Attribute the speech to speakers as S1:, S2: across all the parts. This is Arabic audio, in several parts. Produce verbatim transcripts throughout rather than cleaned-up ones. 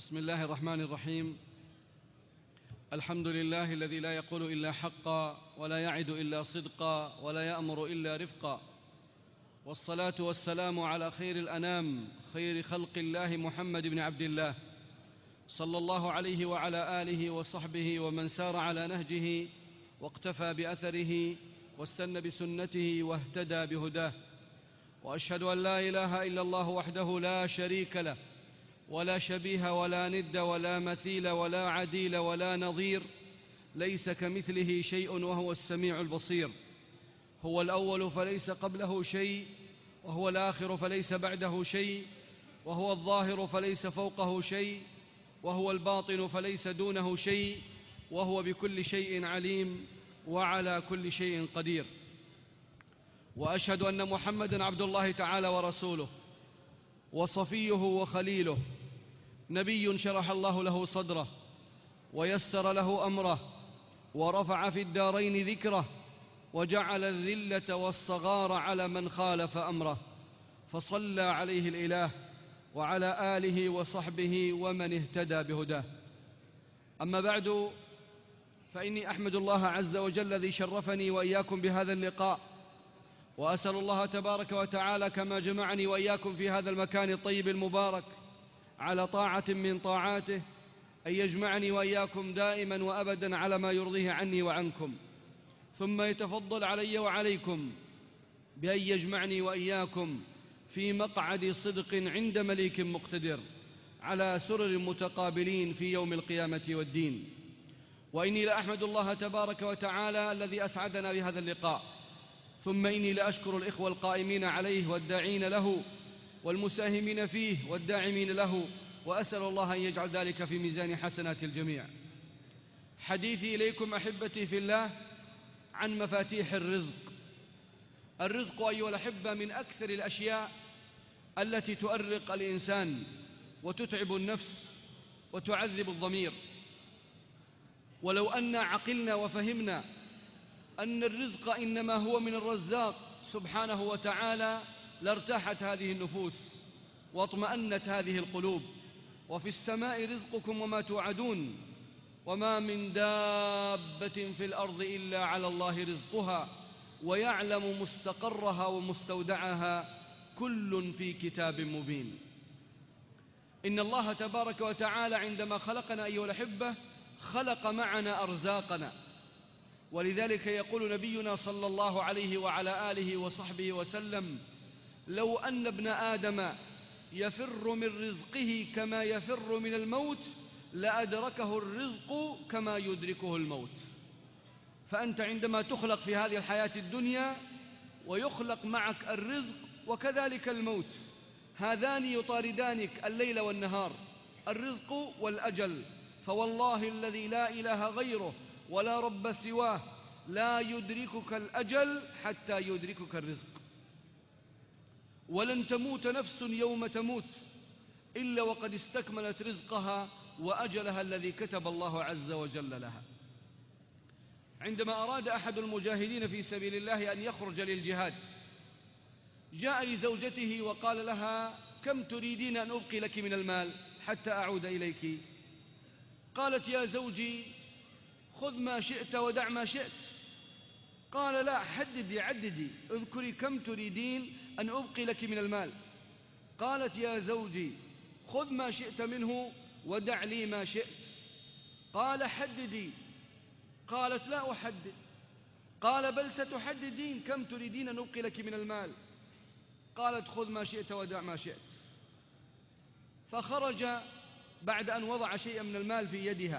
S1: بسم الله الرحمن الرحيم. الحمد لله الذي لا يقول إلا حقا ولا يعد إلا صدقا ولا يأمر إلا رفقا، والصلاة والسلام على خير الأنام خير خلق الله محمد بن عبد الله صلى الله عليه وعلى آله وصحبه ومن سار على نهجه واقتفى بأثره واستنى بسنته واهتدى بهداه. وأشهد أن لا إله إلا الله وحده لا شريك له ولا شبيه ولا ند ولا مثيل ولا عديل ولا نظير، ليس كمثله شيء وهو السميع البصير. هو الأول فليس قبله شيء، وهو الآخر فليس بعده شيء، وهو الظاهر فليس فوقه شيء، وهو الباطن فليس دونه شيء، وهو بكل شيء عليم وعلى كل شيء قدير. وأشهد أن محمدًا عبد الله تعالى ورسوله وصفيه وخليله، نبي شرح الله له صدره ويسر له أمره ورفع في الدارين ذكره وجعل الذلة والصغار على من خالف أمره، فصلى عليه الإله وعلى آله وصحبه ومن اهتدى بهداه. أما بعد، فإني أحمد الله عز وجل الذي شرفني وإياكم بهذا اللقاء، وأسأل الله تبارك وتعالى كما جمعني وإياكم في هذا المكان الطيب المبارك على طاعة من طاعاته أن يجمعني وإياكم دائما وأبدا على ما يرضيه عني وعنكم، ثم يتفضل علي وعليكم بأن يجمعني وإياكم في مقعد صدق عند مليك مقتدر على سرر متقابلين في يوم القيامة والدين. وإني لأحمد الله تبارك وتعالى الذي أسعدنا بهذا اللقاء، ثم إني لأشكر الإخوة القائمين عليه والداعين له والمساهمين فيه والداعمين له، وأسأل الله أن يجعل ذلك في ميزان حسنات الجميع. حديثي إليكم أحبتي في الله عن مفاتيح الرزق. الرزق أيها الأحبة من أكثر الأشياء التي تؤرق الإنسان وتتعب النفس وتعذب الضمير، ولو أن عقلنا وفهمنا أن الرزق إنما هو من الرزاق سبحانه وتعالى لارتاحت هذه النفوس واطمأنت هذه القلوب. وفي السماء رزقكم وما توعدون، وما من دابة في الأرض إلا على الله رزقها ويعلم مستقرها ومستودعها كل في كتاب مبين. إن الله تبارك وتعالى عندما خلقنا أيها الأحبة خلق معنا أرزاقنا، ولذلك يقول نبينا صلى الله عليه وعلى آله وصحبه وسلم: لو أن ابن آدم يفر من رزقه كما يفر من الموت لأدركه الرزق كما يدركه الموت. فأنت عندما تخلق في هذه الحياة الدنيا ويخلق معك الرزق وكذلك الموت، هذان يطاردانك الليل والنهار، الرزق والأجل. فوالله الذي لا إله غيره ولا رب سواه لا يدركك الأجل حتى يدركك الرزق. ولن تموت نفس يوم تموت إلا وقد استكملت رزقها وأجلها الذي كتب الله عز وجل لها. عندما أراد أحد المجاهدين في سبيل الله أن يخرج للجهاد، جاء لزوجته وقال لها: كم تريدين أن أبقي لك من المال حتى أعود إليك؟ قالت: يا زوجي خذ ما شئت ودع ما شئت. قال: لا، حددي عددي، اذكري كم تريدين أن أبقي لك من المال. قالت: يا زوجي خذ ما شئت منه ودع لي ما شئت. قال: حددي. قالت: لا أحدد. قال: بل ستحددين، كم تريدين أن أبقي لك من المال؟ قالت: خذ ما شئت ودع ما شئت. فخرج بعد أن وضع شيئا من المال في يدها،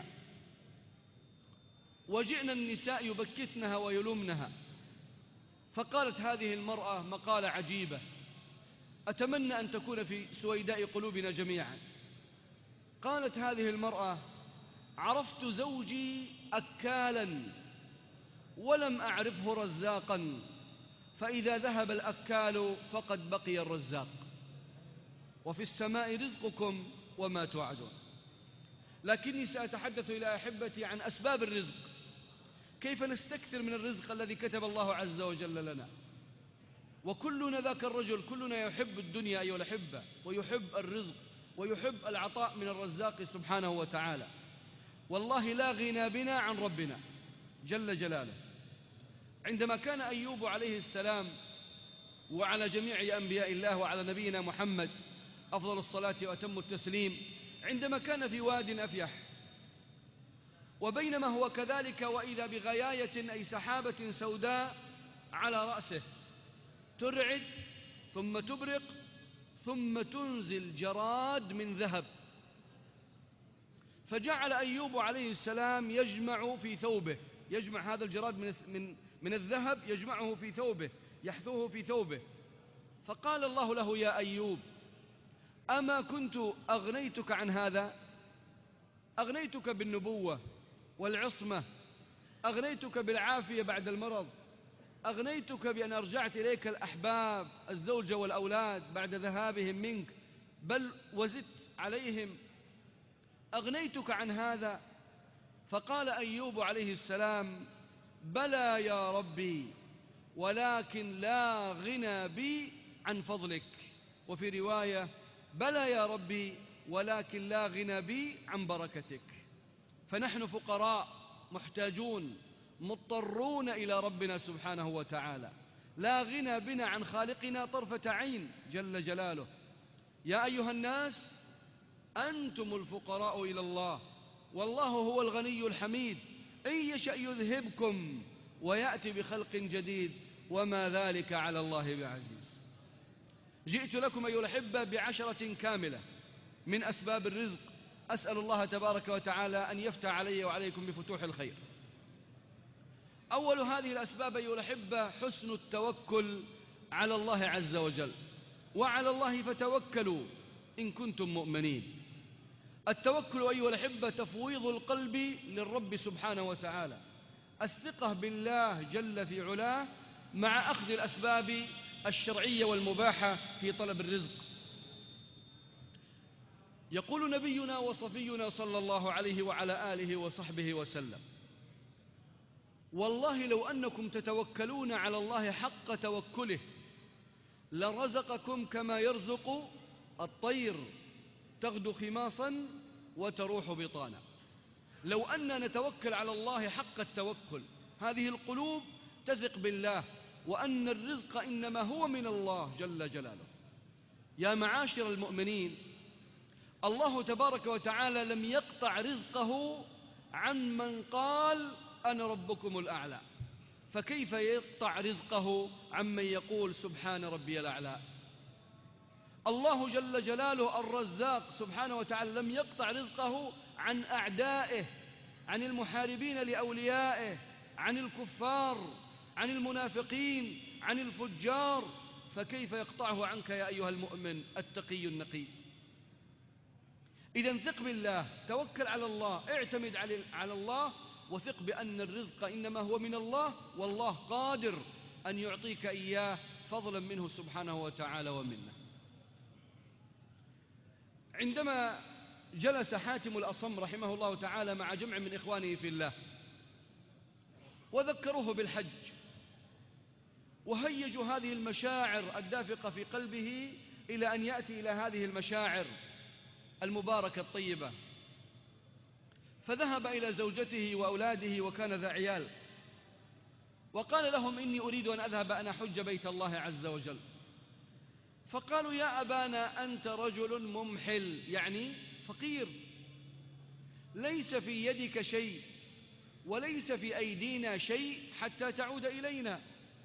S1: وجئنا النساء يبكتنها ويلومنها. فقالت هذه المرأة مقالة عجيبة أتمنى أن تكون في سويداء قلوبنا جميعا. قالت هذه المرأة: عرفت زوجي أكالا ولم أعرفه رزاقا، فإذا ذهب الأكال فقد بقي الرزاق، وفي السماء رزقكم وما توعدون. لكني سأتحدث إلى أحبتي عن أسباب الرزق، كيف نستكثر من الرزق الذي كتب الله عز وجل لنا. وكلنا ذاك الرجل، كلنا يحب الدنيا أيها الأحبة ويحب الرزق، ويحب العطاء من الرزاق سبحانه وتعالى. والله لا غنى بنا عن ربنا جل جلاله. عندما كان أيوب عليه السلام وعلى جميع أنبياء الله وعلى نبينا محمد أفضل الصلاة وأتم التسليم، عندما كان في واد أفيح، وبينما هو كذلك وإذا بغياية أي سحابة سوداء على رأسه ترعد ثم تبرق ثم تنزل جراد من ذهب، فجعل أيوب عليه السلام يجمع في ثوبه، يجمع هذا الجراد من من من الذهب، يجمعه في ثوبه، يحثوه في ثوبه. فقال الله له: يا أيوب، أما كنت أغنيتك عن هذا؟ أغنيتك بالنبوة والعصمة، أغنيتك بالعافية بعد المرض، أغنيتك بأن أرجعت إليك الأحباب الزوجة والأولاد بعد ذهابهم منك، بل وزدت عليهم، أغنيتك عن هذا. فقال أيوب عليه السلام: بلى يا ربي، ولكن لا غنى بي عن فضلك. وفي رواية: بلى يا ربي، ولكن لا غنى بي عن بركتك. فنحن فقراء محتاجون مضطرون إلى ربنا سبحانه وتعالى، لا غنى بنا عن خالقنا طرفة عين جل جلاله. يا أيها الناس، أنتم الفقراء إلى الله، والله هو الغني الحميد، إن يشأ يذهبكم ويأتي بخلق جديد، وما ذلك على الله بعزيز. جئت لكم أيها الأحبة بعشرة كاملة من أسباب الرزق، أسأل الله تبارك وتعالى أن يفتح علي وعليكم بفتوح الخير. أول هذه الأسباب أيها الأحبة حسن التوكل على الله عز وجل، وعلى الله فتوكلوا إن كنتم مؤمنين. التوكل أيها الأحبة تفويض القلب للرب سبحانه وتعالى، الثقة بالله جل في علاه مع أخذ الأسباب الشرعية والمباحة في طلب الرزق. يقول نبينا وصفينا صلى الله عليه وعلى آله وصحبه وسلم: والله لو أنكم تتوكلون على الله حق توكله لرزقكم كما يرزق الطير تغدو خماصا وتروح بطانا. لو أن نتوكل على الله حق التوكل، هذه القلوب تثق بالله وأن الرزق إنما هو من الله جل جلاله. يا معاشر المؤمنين، الله تبارك وتعالى لم يقطع رزقه عن من قال أنا ربكم الأعلى، فكيف يقطع رزقه عمن يقول سبحان ربي الأعلى؟ الله جل جلاله الرزاق سبحانه وتعالى لم يقطع رزقه عن أعدائه، عن المحاربين لأوليائه، عن الكفار، عن المنافقين، عن الفجار، فكيف يقطعه عنك يا أيها المؤمن التقي النقي؟ إذن ثق بالله، توكل على الله، اعتمد على الله، وثق بأن الرزق إنما هو من الله، والله قادر أن يعطيك إياه فضلا منه سبحانه وتعالى ومنه. عندما جلس حاتم الأصم رحمه الله تعالى مع جمع من إخوانه في الله وذكروه بالحج وهيجوا هذه المشاعر الدافقة في قلبه إلى أن يأتي إلى هذه المشاعر المباركة الطيبة، فذهب إلى زوجته وأولاده وكان ذا عيال، وقال لهم: إني أريد أن أذهب أن أحج بيت الله عز وجل. فقالوا: يا أبانا أنت رجل ممحل، يعني فقير، ليس في يدك شيء وليس في أيدينا شيء حتى تعود إلينا،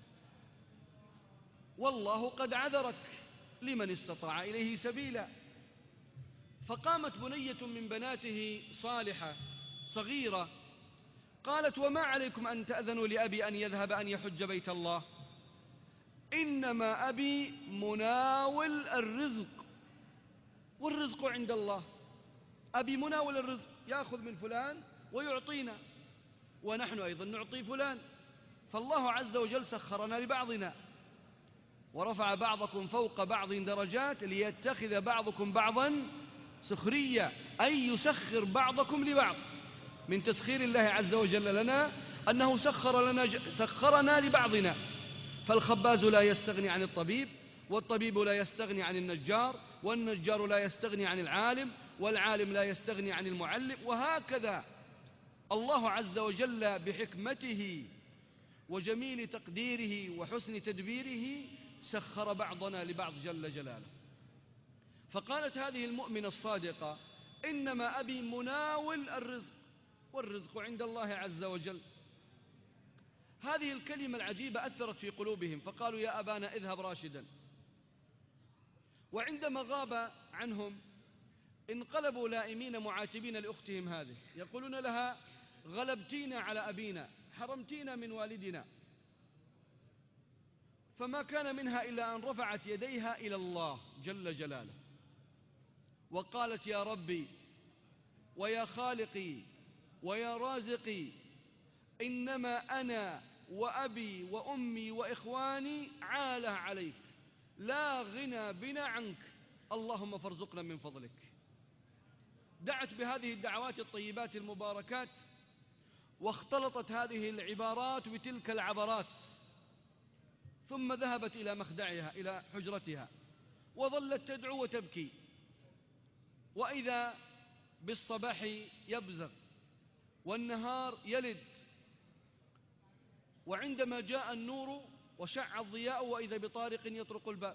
S1: والله قد عذرك لمن استطاع إليه سبيلا. فقامت بنية من بناته صالحة صغيرة قالت: وما عليكم أن تأذنوا لأبي أن يذهب أن يحج بيت الله؟ إنما أبي مناول الرزق، والرزق عند الله. أبي مناول الرزق، يأخذ من فلان ويعطينا، ونحن أيضا نعطي فلان، فالله عز وجل سخرنا لبعضنا، ورفع بعضكم فوق بعض درجات ليتخذ بعضكم بعضا سخرية، أي يسخر بعضكم لبعض. من تسخير الله عز وجل لنا أنه سخر لنا سخرنا لبعضنا، فالخباز لا يستغني عن الطبيب، والطبيب لا يستغني عن النجار، والنجار لا يستغني عن العالم، والعالم لا يستغني عن المعلم. وهكذا الله عز وجل بحكمته وجميل تقديره وحسن تدبيره سخر بعضنا لبعض جل جلاله. فقالت هذه المؤمنة الصادقة: إنما أبي مناول الرزق، والرزق عند الله عز وجل. هذه الكلمة العجيبة أثرت في قلوبهم، فقالوا: يا أبانا اذهب راشدا. وعندما غاب عنهم انقلبوا لائمين معاتبين لأختهم هذه، يقولون لها: غلبتينا على أبينا، حرمتينا من والدنا. فما كان منها إلا أن رفعت يديها إلى الله جل جلاله وقالت: يا ربي ويا خالقي ويا رازقي، إنما أنا وأبي وأمي وإخواني عالة عليك، لا غنى بنا عنك، اللهم فارزقنا من فضلك. دعت بهذه الدعوات الطيبات المباركات، واختلطت هذه العبارات بتلك العبرات، ثم ذهبت إلى مخدعها إلى حجرتها وظلت تدعو وتبكي. وإذا بالصباح يبزغ والنهار يلد، وعندما جاء النور وشع الضياء وإذا بطارق يطرق الباب.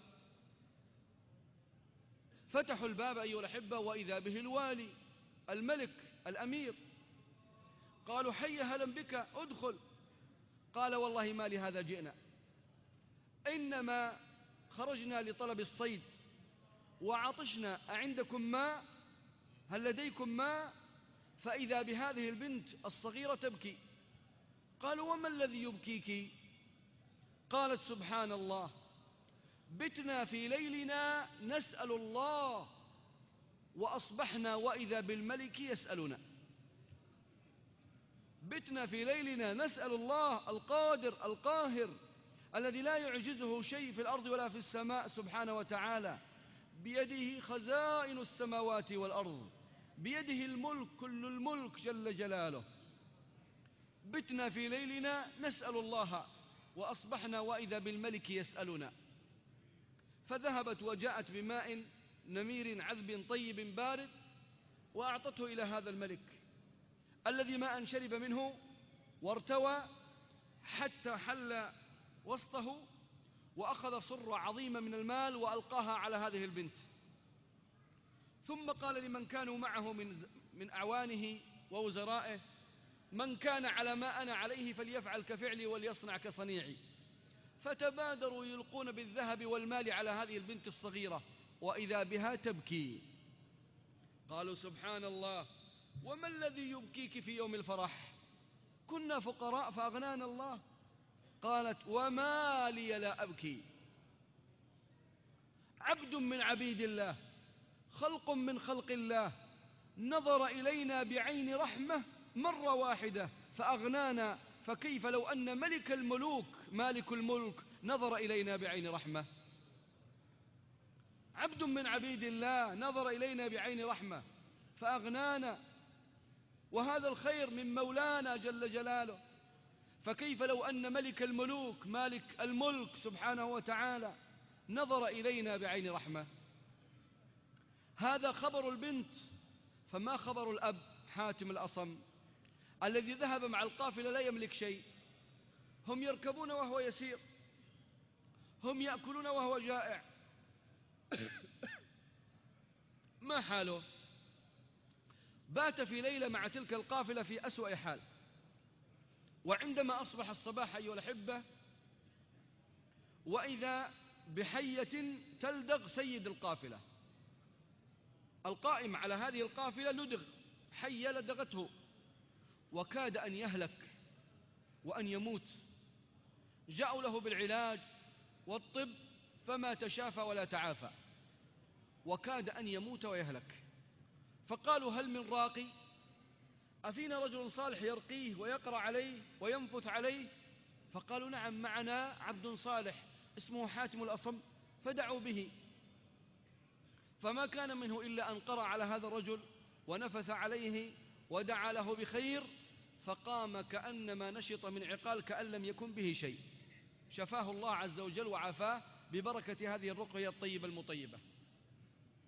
S1: فتحوا الباب أيها الأحبة، وإذا به الوالي الملك الأمير. قالوا: حي هلا بك، ادخل. قال: والله ما لهذا جئنا، إنما خرجنا لطلب الصيد وعطشنا، أعندكم ماء؟ هل لديكم ماء؟ فإذا بهذه البنت الصغيرة تبكي. قالوا: وما الذي يبكيك؟ قالت: سبحان الله، بتنا في ليلنا نسأل الله، وأصبحنا وإذا بالملك يسألنا. بتنا في ليلنا نسأل الله القادر القاهر الذي لا يعجزه شيء في الأرض ولا في السماء سبحانه وتعالى، بيده خزائن السماوات والأرض، بيده الملك كل الملك جل جلاله. بتنا في ليلنا نسأل الله، وأصبحنا وإذا بالملك يسألنا. فذهبت وجاءت بماء نمير عذب طيب بارد، وأعطته إلى هذا الملك الذي ما أن شرب منه وارتوى حتى حل وسطه، وأخذ صرة عظيمة من المال وألقاها على هذه البنت. ثم قال لمن كانوا معه من من أعوانه ووزرائه: من كان على ما أنا عليه فليفعل كفعلي وليصنع كصنيعي. فتبادروا يلقون بالذهب والمال على هذه البنت الصغيرة، وإذا بها تبكي. قالوا: سبحان الله، وما الذي يبكيك في يوم الفرح؟ كنا فقراء فأغنانا الله. قالت: وما لي لا أبكي، عبد من عبيد الله، خلق من خلق الله، نظر إلينا بعين رحمة مرة واحدة فأغنانا، فكيف لو أن ملك الملوك مالك الملك نظر إلينا بعين رحمة؟ عبد من عبيد الله نظر إلينا بعين رحمة فأغنانا، وهذا الخير من مولانا جل جلاله، فكيف لو أن ملك الملوك مالك الملك سبحانه وتعالى نظر إلينا بعين رحمة؟ هذا خبر البنت، فما خبر الأب حاتم الأصم الذي ذهب مع القافلة لا يملك شيء؟ هم يركبون وهو يسير، هم يأكلون وهو جائع. ما حاله؟ بات في ليلة مع تلك القافلة في أسوأ حال. وعندما أصبح الصباح أيها الأحبة، وإذا بحية تلدغ سيد القافلة، القائم على هذه القافلة لدغ، حية لدغته وكاد أن يهلك وأن يموت. جاءوا له بالعلاج والطب فما تشافى ولا تعافى، وكاد أن يموت ويهلك. فقالوا: هل من راقي؟ أفينا رجل صالح يرقيه ويقرأ عليه وينفث عليه؟ فقالوا: نعم، معنا عبد صالح اسمه حاتم الأصم، فدعوا به. فما كان منه إلا أن قرأ على هذا الرجل ونفث عليه ودعا له بخير، فقام كأنما نشط من عقال، كأن لم يكن به شيء. شفاه الله عز وجل وعافاه ببركة هذه الرقية الطيبة المطيبة.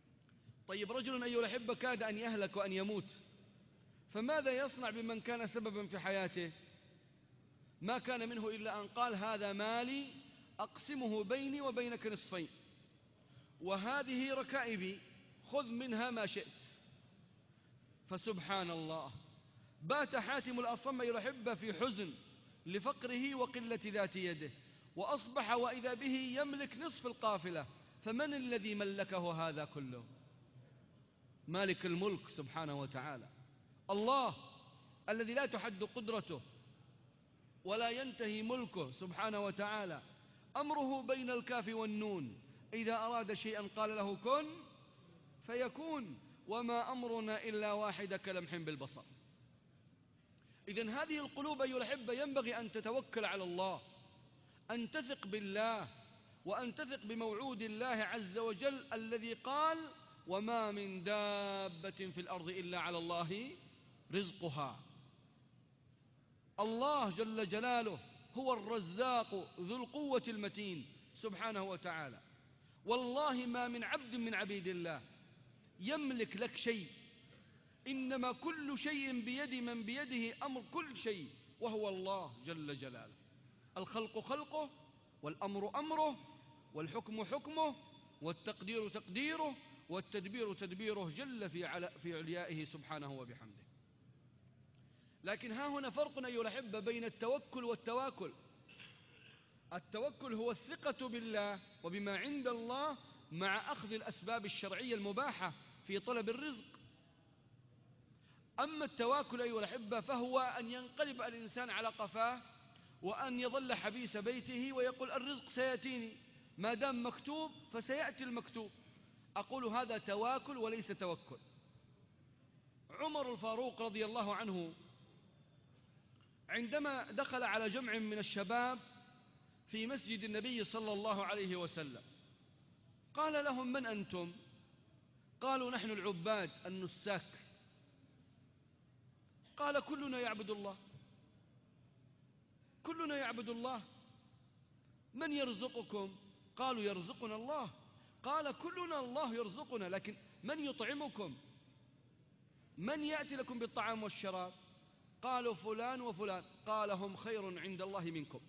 S1: طيب رجل أيها الأحبة كاد أن يهلك وأن يموت، فماذا يصنع بمن كان سببا في حياته؟ ما كان منه إلا أن قال هذا مالي أقسمه بيني وبينك نصفين، وهذه ركائبي خذ منها ما شئت. فسبحان الله، بات حاتم الأصم أيها الأحبة في حزن لفقره وقلة ذات يده، وأصبح وإذا به يملك نصف القافلة. فمن الذي ملكه هذا كله؟ مالك الملك سبحانه وتعالى، الله الذي لا تحد قدرته ولا ينتهي ملكه سبحانه وتعالى. أمره بين الكاف والنون، إذا أراد شيئا قال له كن فيكون، وما أمرنا إلا واحد كلمح بالبصر. إذن هذه القلوب أيها الأحبة ينبغي أن تتوكل على الله، أن تثق بالله، وأن تثق بموعود الله عز وجل الذي قال وما من دابة في الأرض إلا على الله رزقها. الله جل جلاله هو الرزاق ذو القوة المتين سبحانه وتعالى. والله ما من عبد من عبيد الله يملك لك شيء، إنما كل شيء بيد من بيده أمر كل شيء، وهو الله جل جلاله. الخلق خلقه، والأمر أمره، والحكم حكمه، والتقدير تقديره، والتدبير تدبيره جل في, عل... في عليائه سبحانه وبحمده. لكن ها هنا فرق أيها الأحبة بين التوكل والتواكل. التوكل هو الثقة بالله وبما عند الله مع أخذ الأسباب الشرعية المباحة في طلب الرزق. أما التواكل أيها الأحبة فهو أن ينقلب الإنسان على قفاه وأن يظل حبيس بيته ويقول الرزق سيأتيني، ما دام مكتوب فسيأتي المكتوب. أقول هذا تواكل وليس توكل. عمر الفاروق رضي الله عنه عندما دخل على جمع من الشباب في مسجد النبي صلى الله عليه وسلم قال لهم من أنتم؟ قالوا نحن العباد النساك. قال كلنا يعبد الله، كلنا يعبد الله. من يرزقكم؟ قالوا يرزقنا الله. قال كلنا الله يرزقنا، لكن من يطعمكم؟ من يأتي لكم بالطعام والشراب؟ قالوا فلان وفلان. قال هم خير عند الله منكم،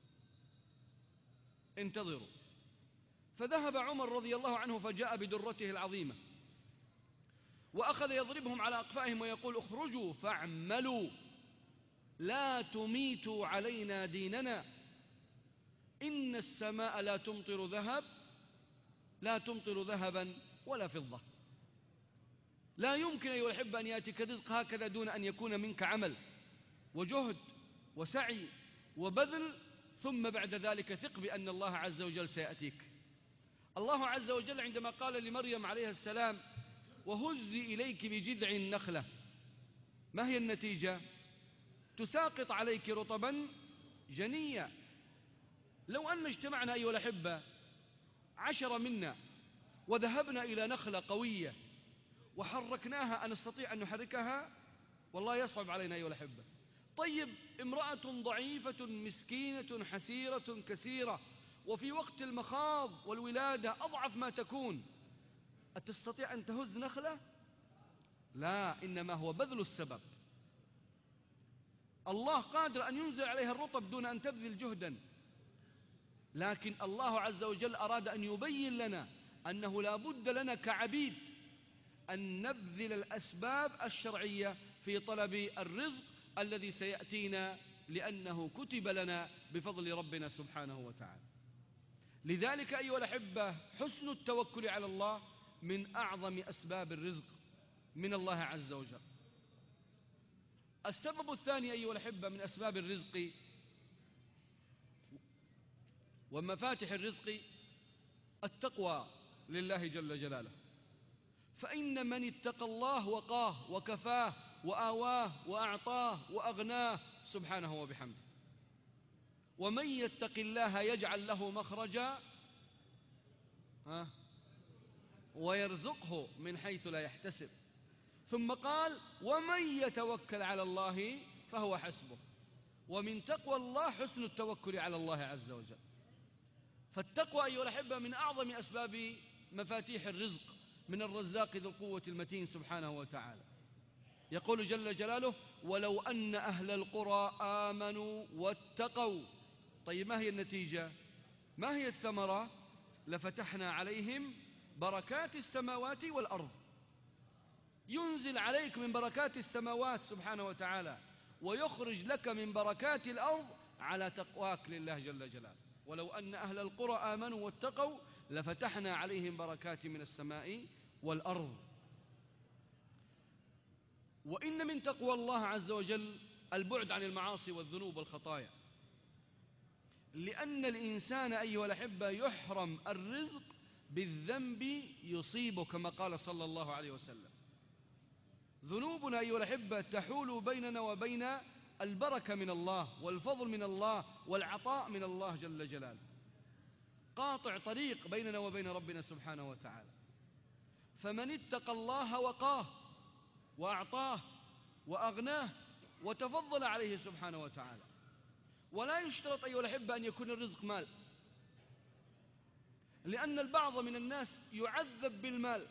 S1: انتظروا. فذهب عمر رضي الله عنه فجاء بدرته العظيمة وأخذ يضربهم على أقفائهم ويقول اخرجوا فاعملوا لا تميتوا علينا ديننا، إن السماء لا تمطر ذهب لا تمطر ذهبا ولا فضة. لا يمكن أيها الأحبة أن يأتيك رزق هكذا دون أن يكون منك عمل وجهد وسعي وبذل، ثم بعد ذلك ثق بأن الله عز وجل سيأتيك. الله عز وجل عندما قال لمريم عليها السلام وهزي إليك بجذع النخلة، ما هي النتيجة؟ تساقط عليك رطبا جنيا. لو أن اجتمعنا أيها الأحبة عشر منا وذهبنا إلى نخلة قوية وحركناها، أن نستطيع أن نحركها؟ والله يصعب علينا أيها الأحبة. طيب امرأة ضعيفة مسكينة حسيرة كسيرة وفي وقت المخاض والولادة أضعف ما تكون، أتستطيع أن تهز نخلة؟ لا، إنما هو بذل السبب. الله قادر أن ينزل عليها الرطب دون أن تبذل جهدا، لكن الله عز وجل أراد أن يبين لنا أنه لا بد لنا كعبيد أن نبذل الأسباب الشرعية في طلب الرزق الذي سيأتينا، لأنه كتب لنا بفضل ربنا سبحانه وتعالى. لذلك أيها الأحبة حسن التوكل على الله من أعظم أسباب الرزق من الله عز وجل. السبب الثاني أيها الأحبة من أسباب الرزق ومفاتح الرزق التقوى لله جل جلاله. فإن من اتقى الله وقاه وكفاه وآواه وأعطاه وأغناه سبحانه وبحمده. ومن يتق الله يجعل له مخرجا ها ويرزقه من حيث لا يحتسب. ثم قال ومن يتوكل على الله فهو حسبه. ومن تقوى الله حسن التوكل على الله عز وجل. فالتقوى أيها الأحبة من أعظم أسباب مفاتيح الرزق، من الرزاق ذي القوة المتين سبحانه وتعالى. يقول جل جلاله: ولو أن أهل القرى آمنوا واتقوا. طيب ما هي النتيجة؟ ما هي الثمرة؟ لفتحنا عليهم بركات السماوات والأرض. ينزل عليك من بركات السماوات سبحانه وتعالى، ويخرج لك من بركات الأرض على تقواك لله جل جلاله. ولو أن أهل القرى آمنوا واتقوا لفتحنا عليهم بركات من السماء والأرض. وإن من تقوى الله عز وجل البعد عن المعاصي والذنوب والخطايا، لأن الإنسان أيها الأحبة يحرم الرزق بالذنب يصيبه، كما قال صلى الله عليه وسلم: ذنوبنا أيها الأحبة تحول بيننا وبين البركة من الله والفضل من الله والعطاء من الله جل جلاله، قاطع طريق بيننا وبين ربنا سبحانه وتعالى. فمن اتقى الله وقاه وأعطاه وأغناه وتفضل عليه سبحانه وتعالى. ولا يشترط أيها الأحبة أن يكون الرزق مال، لأن البعض من الناس يعذب بالمال.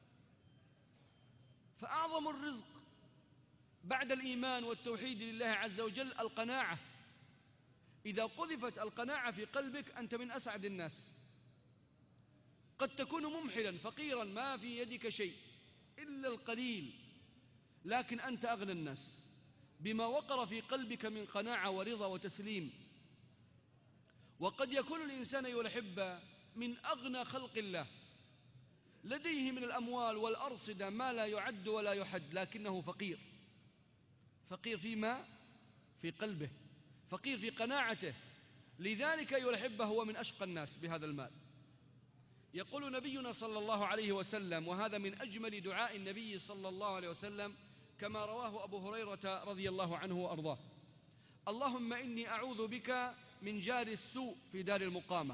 S1: فأعظم الرزق بعد الإيمان والتوحيد لله عز وجل القناعة. إذا قذفت القناعة في قلبك أنت من أسعد الناس. قد تكون ممحلا فقيرا ما في يدك شيء إلا القليل، لكن أنت أغنى الناس بما وقر في قلبك من قناعة ورضا وتسليم. وقد يكون الإنسان أيها الأحبة من أغنى خلق الله، لديه من الأموال والأرصدة ما لا يعد ولا يحد، لكنه فقير. فقير فيما؟ في قلبه، فقير في قناعته. لذلك أيها الأحبة هو من أشقى الناس بهذا المال. يقول نبينا صلى الله عليه وسلم، وهذا من أجمل دعاء النبي صلى الله عليه وسلم كما رواه أبو هريرة رضي الله عنه وأرضاه: اللهم إني أعوذ بك من جار السوء في دار المقامة،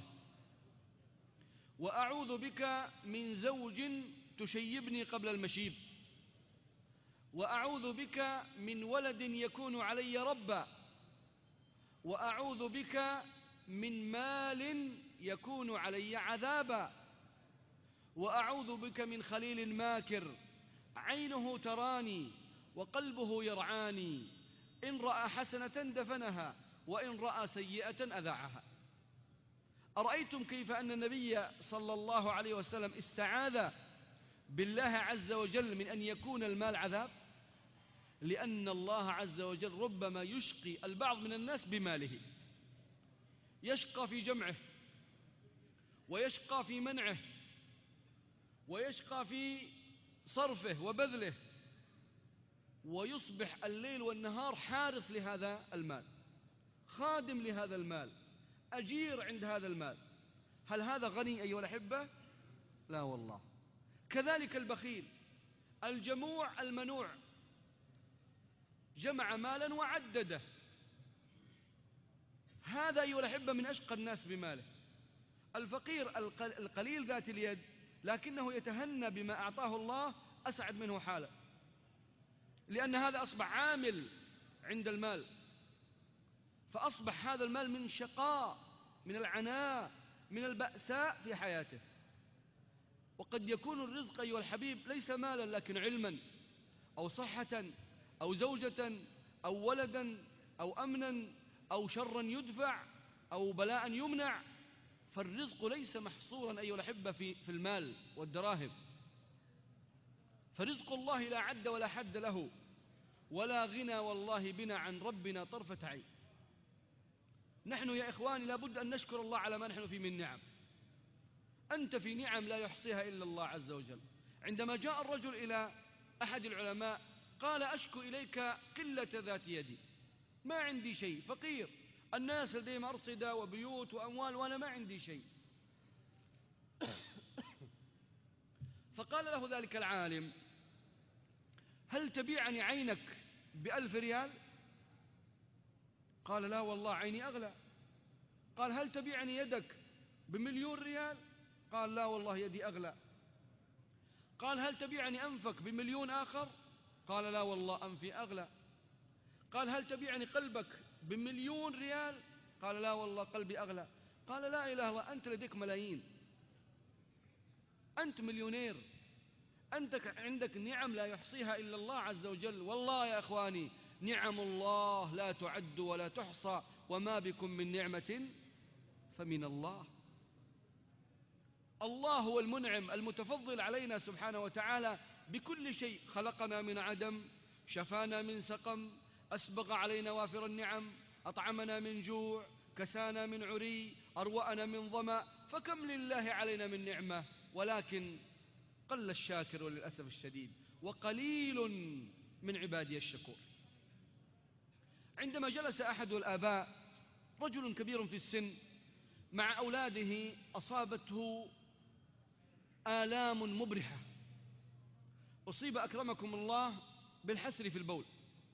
S1: وأعوذ بك من زوج تشيبني قبل المشيب، وأعوذ بك من ولد يكون علي ربا، وأعوذ بك من مال يكون علي عذابا، وأعوذ بك من خليل ماكر عينه تراني وقلبه يرعاني، إن رأى حسنة دفنها وإن رأى سيئة أذاعها. أرأيتم كيف أن النبي صلى الله عليه وسلم استعاذ بالله عز وجل من أن يكون المال عذاب؟ لأن الله عز وجل ربما يشقي البعض من الناس بماله، يشقى في جمعه، ويشقى في منعه، ويشقى في صرفه وبذله، ويصبح الليل والنهار حارس لهذا المال، خادم لهذا المال، أجير عند هذا المال. هل هذا غني أيها الأحبة؟ لا والله. كذلك البخيل الجموع المنوع، جمع مالا وعدده، هذا أيها الأحبة من أشقى الناس بماله. الفقير القليل ذات اليد لكنه يتهنى بما أعطاه الله أسعد منه حالا، لأن هذا أصبح عامل عند المال، فأصبح هذا المال من شقاء، من العناء، من البأساء في حياته. وقد يكون الرزق أيها الحبيب ليس مالا لكن علما أو صحة أو زوجة أو ولدا أو أمنا أو شرا يدفع أو بلاء يمنع. فالرزق ليس محصورا أيها الأحبة في, في المال والدراهم، فرزق الله لا عد ولا حد له، ولا غنى والله بنا عن ربنا طرفة عين. نحن يا إخواني لابد أن نشكر الله على ما نحن فيه من نعم. أنت في نعم لا يحصيها إلا الله عز وجل. عندما جاء الرجل إلى أحد العلماء قال: أشكو إليك قلة ذات يدي، ما عندي شيء، فقير، الناس لديهم أرصدة وبيوت وأموال وأنا ما عندي شيء. فقال له ذلك العالم: هل تبيعني عينك بألف ريال؟ قال: لا والله عيني أغلى. قال: هل تبيعني يدك بمليون ريال؟ قال: لا والله يدي أغلى. قال: هل تبيعني أنفك بمليون آخر؟ قال: لا والله أنفي أغلى. قال: هل تبيعني قلبك بمليون ريال؟ قال: لا والله قلبي أغلى. قال: لا إله إلا الله، أنت لديك ملايين، أنت مليونير، أنت عندك نعم لا يحصيها إلا الله عز وجل. والله يا أخواني نعم الله لا تعد ولا تحصى، وما بكم من نعمة فمن الله. الله هو المنعم المتفضل علينا سبحانه وتعالى بكل شيء، خلقنا من عدم، شفانا من سقم، أسبغ علينا وافر النعم، أطعمنا من جوع، كسانا من عري، أروأنا من ظمأ، فكم لله علينا من نعمة، ولكن قل الشاكر وللأسف الشديد، وقليل من عبادي الشكور. عندما جلس أحد الآباء رجل كبير في السن مع أولاده أصابته آلام مبرحة، أصيب أكرمكم الله بالحسر في البول،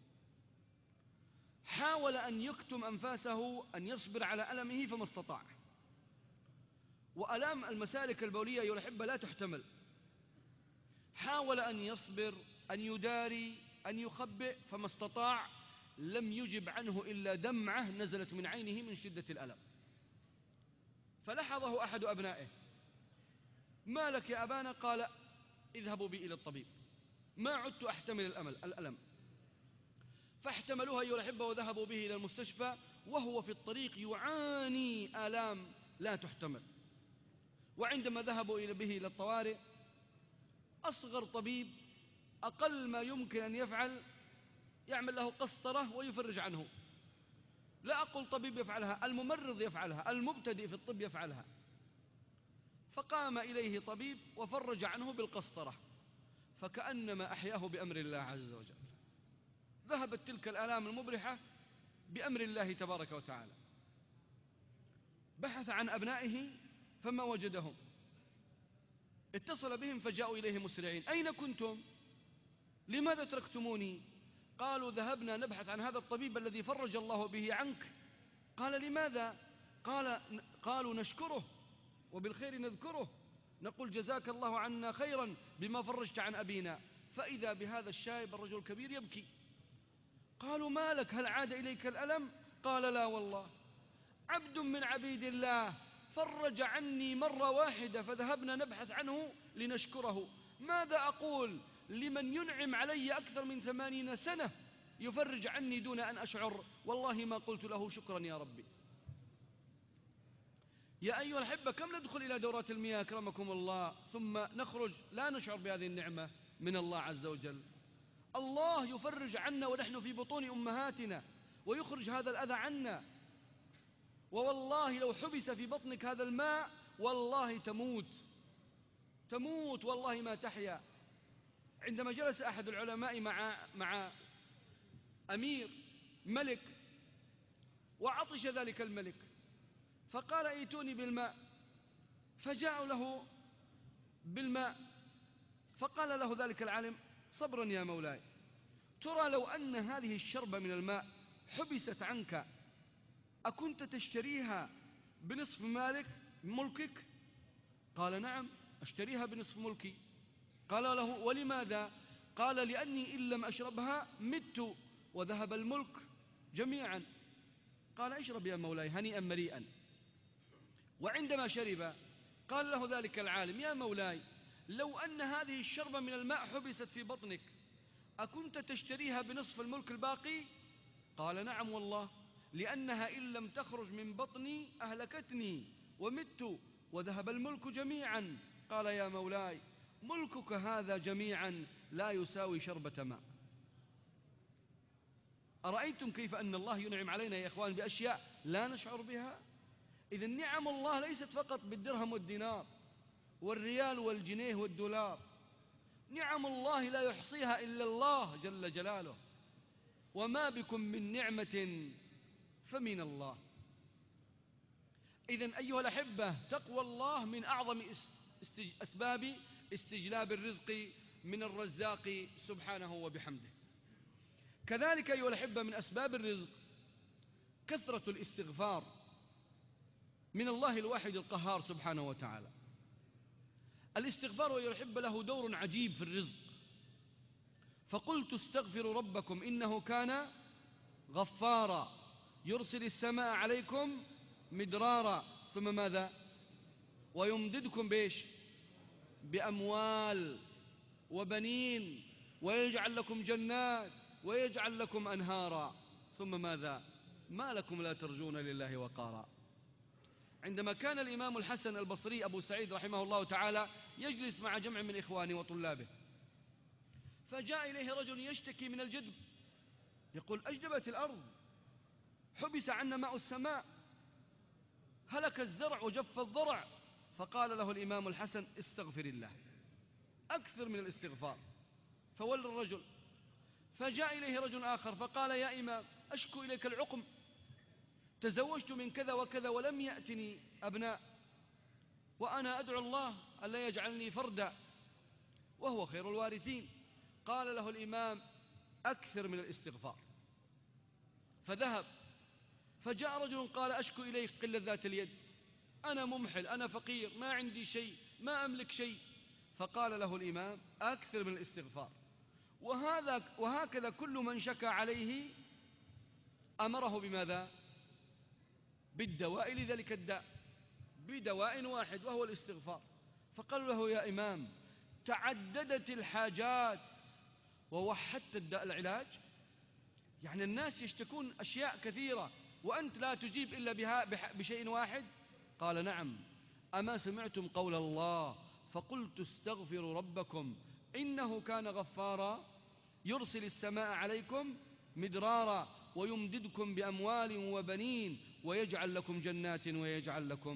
S1: حاول أن يكتم أنفاسه أن يصبر على ألمه فما استطاع، وألام المسالك البولية أيها الأحبة لا تحتمل. حاول أن يصبر، أن يداري، أن يخبئ، فما استطاع. لم يجب عنه إلا دمعة نزلت من عينه من شدة الألم. فلحظه أحد أبنائه: ما لك يا أبانا؟ قال: اذهبوا بي إلى الطبيب، ما عدت أحتمل الأمل الألم. فاحتملوها أيها الأحبة وذهبوا به إلى المستشفى، وهو في الطريق يعاني آلام لا تحتمل. وعندما ذهبوا به إلى الطوارئ، أصغر طبيب أقل ما يمكن أن يفعل يعمل له قسطرة ويفرج عنه. لا أقول طبيب يفعلها، الممرض يفعلها، المبتدئ في الطب يفعلها. فقام إليه طبيب وفرج عنه بالقسطرة، فكأنما أحياه بأمر الله عز وجل. ذهبت تلك الآلام المبرحة بأمر الله تبارك وتعالى. بحث عن أبنائه فما وجدهم، اتصل بهم فجاءوا إليه مسرعين: أين كنتم؟ لماذا تركتموني؟ قالوا: ذهبنا نبحث عن هذا الطبيب الذي فرج الله به عنك. قال: لماذا؟ قال: قالوا: نشكره وبالخير نذكره، نقول جزاك الله عنا خيرا بما فرجت عن أبينا. فإذا بهذا الشايب الرجل الكبير يبكي. قالوا: ما لك؟ هل عاد إليك الألم؟ قال: لا والله، عبد من عبيد الله فرج عني مرة واحدة فذهبنا نبحث عنه لنشكره. ماذا أقول لمن ينعم علي أكثر من ثمانين سنة يفرج عني دون أن أشعر؟ والله ما قلت له شكرا يا ربي. يا أيها الأحبة، كم ندخل إلى دورات المياه أكرمكم الله ثم نخرج لا نشعر بهذه النعمة من الله عز وجل. الله يفرج عنا ونحن في بطون أمهاتنا ويخرج هذا الأذى عنا. ووالله لو حبس في بطنك هذا الماء والله تموت تموت والله ما تحيا. عندما جلس أحد العلماء مع مع أمير ملك وعطش ذلك الملك، فقال: ائتوني بالماء. فجاءوا له بالماء، فقال له ذلك العالم: صبرا يا مولاي، ترى لو أن هذه الشربة من الماء حبست عنك أكنت تشتريها بنصف مالك ملكك؟ قال: نعم، أشتريها بنصف ملكي. قال له: ولماذا؟ قال: لأني إن لم أشربها مت وذهب الملك جميعا. قال: اشرب يا مولاي هنيئا مريئا. وعندما شرب قال له ذلك العالم: يا مولاي، لو أن هذه الشربة من الماء حبست في بطنك أكنت تشتريها بنصف الملك الباقي؟ قال: نعم والله، لأنها إن لم تخرج من بطني أهلكتني ومت وذهب الملك جميعا. قال: يا مولاي، ملكك هذا جميعا لا يساوي شربة ماء. أرأيتم كيف أن الله ينعم علينا يا إخوان بأشياء لا نشعر بها؟ إذن نعم الله ليست فقط بالدرهم والدينار والريال والجنيه والدولار، نعم الله لا يحصيها إلا الله جل جلاله. وما بكم من نعمة فمن الله. إذن أيها الأحبة، تقوى الله من أعظم أسباب استجلاب الرزق من الرزاق سبحانه وبحمده. كذلك أيها الأحبة من أسباب الرزق كثرة الاستغفار من الله الواحد القهار سبحانه وتعالى. الاستغفار أيها الأحبة له دور عجيب في الرزق. فقلت: استغفروا ربكم إنه كان غفارا يرسل السماء عليكم مدرارا ثم ماذا؟ ويمددكم بإيش؟ بأموال وبنين ويجعل لكم جنات ويجعل لكم أنهارا. ثم ماذا؟ ما لكم لا ترجون لله وقارا. عندما كان الإمام الحسن البصري أبو سعيد رحمه الله تعالى يجلس مع جمع من إخوانه وطلابه، فجاء إليه رجل يشتكي من الجدب، يقول: أجدبت الأرض، حبس عنا ماء السماء، هلك الزرع وجف الضرع. فقال له الإمام الحسن: استغفر الله، أكثر من الاستغفار. فولى الرجل، فجاء إليه رجل آخر فقال: يا إمام، أشكو إليك العقم، تزوجت من كذا وكذا ولم يأتني أبناء، وأنا أدعو الله ألا يجعلني فردا وهو خير الوارثين. قال له الإمام: أكثر من الاستغفار. فذهب، فجاء رجل قال: أشكو إليك قلة ذات اليد، أنا ممحل، أنا فقير، ما عندي شيء، ما أملك شيء. فقال له الإمام: أكثر من الاستغفار. وهذا وهكذا كل من شكى عليه أمره بماذا؟ بالدواء لذلك الداء، بدواء واحد وهو الاستغفار. فقالوا له: يا إمام، تعددت الحاجات ووحدت الداء العلاج، يعني الناس يشتكون أشياء كثيرة وأنت لا تجيب إلا بها بشيء واحد. قال: نعم، أما سمعتم قول الله: فقلت استغفروا ربكم إنه كان غفارا يرسل السماء عليكم مدرارا ويمددكم بأموال وبنين ويجعل لكم جنات ويجعل لكم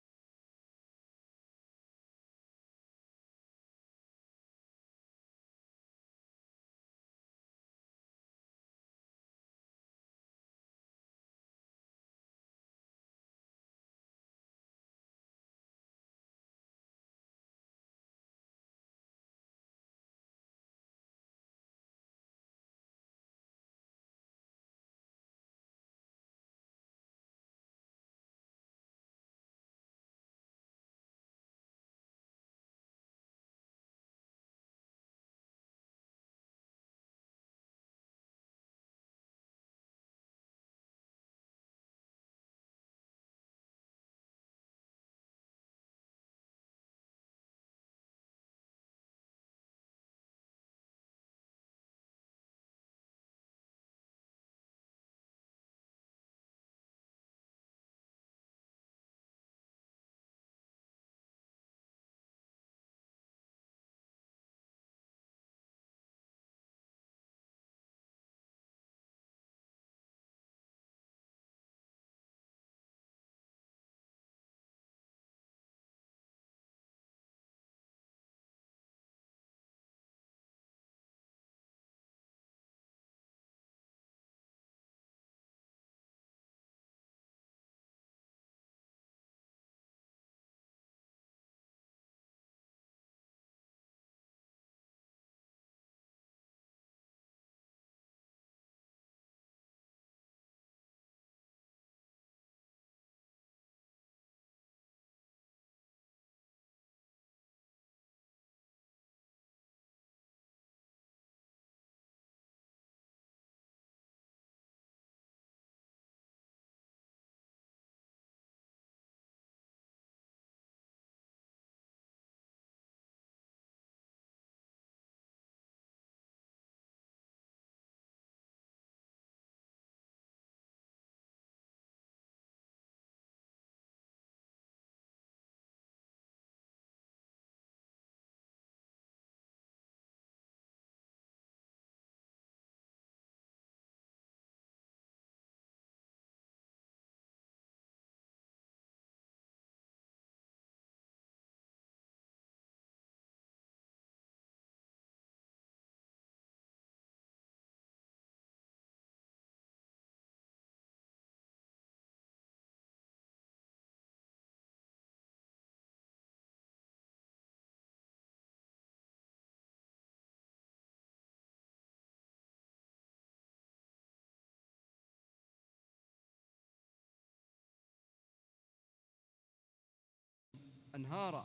S1: أنهارا.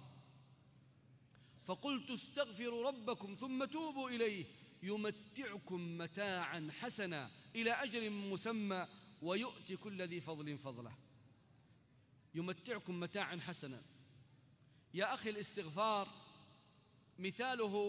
S1: فقلت استغفروا ربكم ثم توبوا إليه يمتعكم متاعا حسنا إلى أجل مسمى ويؤتي كل ذي فضل فضله. يمتعكم متاعا حسنا. يا أخي، الاستغفار مثاله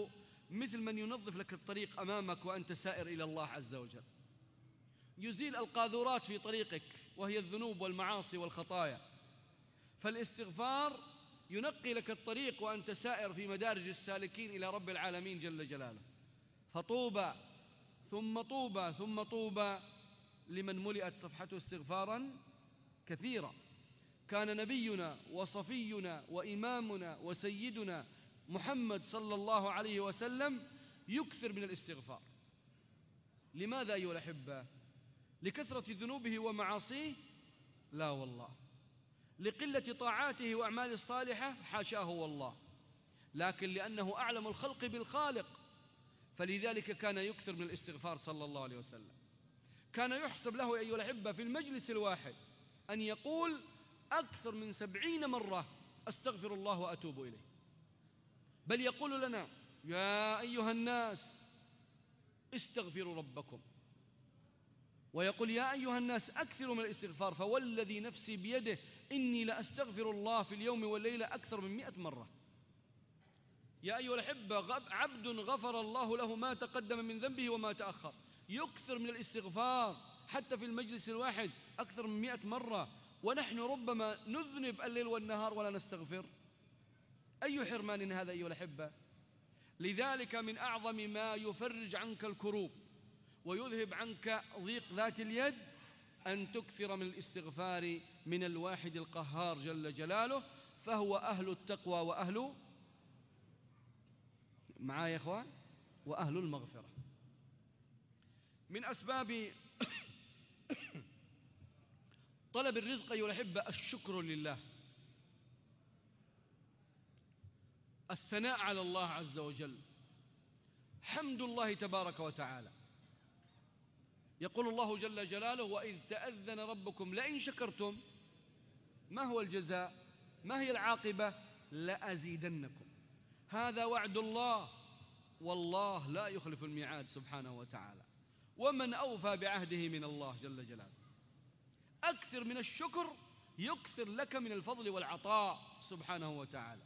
S1: مثل من ينظف لك الطريق أمامك وأنت سائر إلى الله عز وجل، يزيل القاذورات في طريقك وهي الذنوب والمعاصي والخطايا. فالاستغفار ينقي لك الطريق وأنت سائر في مدارج السالكين إلى رب العالمين جل جلاله. فطوبى ثم طوبى ثم طوبى لمن ملئت صفحته استغفارا كثيرا. كان نبينا وصفينا وإمامنا وسيدنا محمد صلى الله عليه وسلم يكثر من الاستغفار. لماذا أيها الأحبة؟ لكثرة ذنوبه ومعاصيه؟ لا والله. لقلة طاعاته وأعماله الصالحة؟ حاشاه والله. لكن لأنه أعلم الخلق بالخالق، فلذلك كان يكثر من الاستغفار صلى الله عليه وسلم. كان يحسب له أيها الأحبة في المجلس الواحد أن يقول أكثر من سبعين مرة أستغفر الله وأتوب إليه. بل يقول لنا يا أيها الناس استغفروا ربكم، ويقول يا أيها الناس أكثروا من الاستغفار، فوالذي نفسي بيده إني لأستغفر الله في اليوم والليلة أكثر من مئة مرة. يا أيها الأحبة عبد غفر الله له ما تقدم من ذنبه وما تأخر، يكثر من الاستغفار حتى في المجلس الواحد أكثر من مئة مرة، ونحن ربما نذنب الليل والنهار ولا نستغفر. أي حرمان هذا أيها الأحبة؟ لذلك من أعظم ما يفرج عنك الكروب ويذهب عنك ضيق ذات اليد أن تكثر من الاستغفار من الواحد القهار جل جلاله، فهو أهل التقوى وأهل معايا يا إخوان وأهل المغفرة. من أسباب طلب الرزق أيها الأحبة الشكر لله، الثناء على الله عز وجل، حمد الله تبارك وتعالى. يقول الله جل جلاله وإذ تأذن ربكم لئن شكرتم، ما هو الجزاء؟ ما هي العاقبة؟ لأزيدنكم. هذا وعد الله، والله لا يخلف الميعاد سبحانه وتعالى. ومن أوفى بعهده من الله جل جلاله. أكثر من الشكر يكثر لك من الفضل والعطاء سبحانه وتعالى.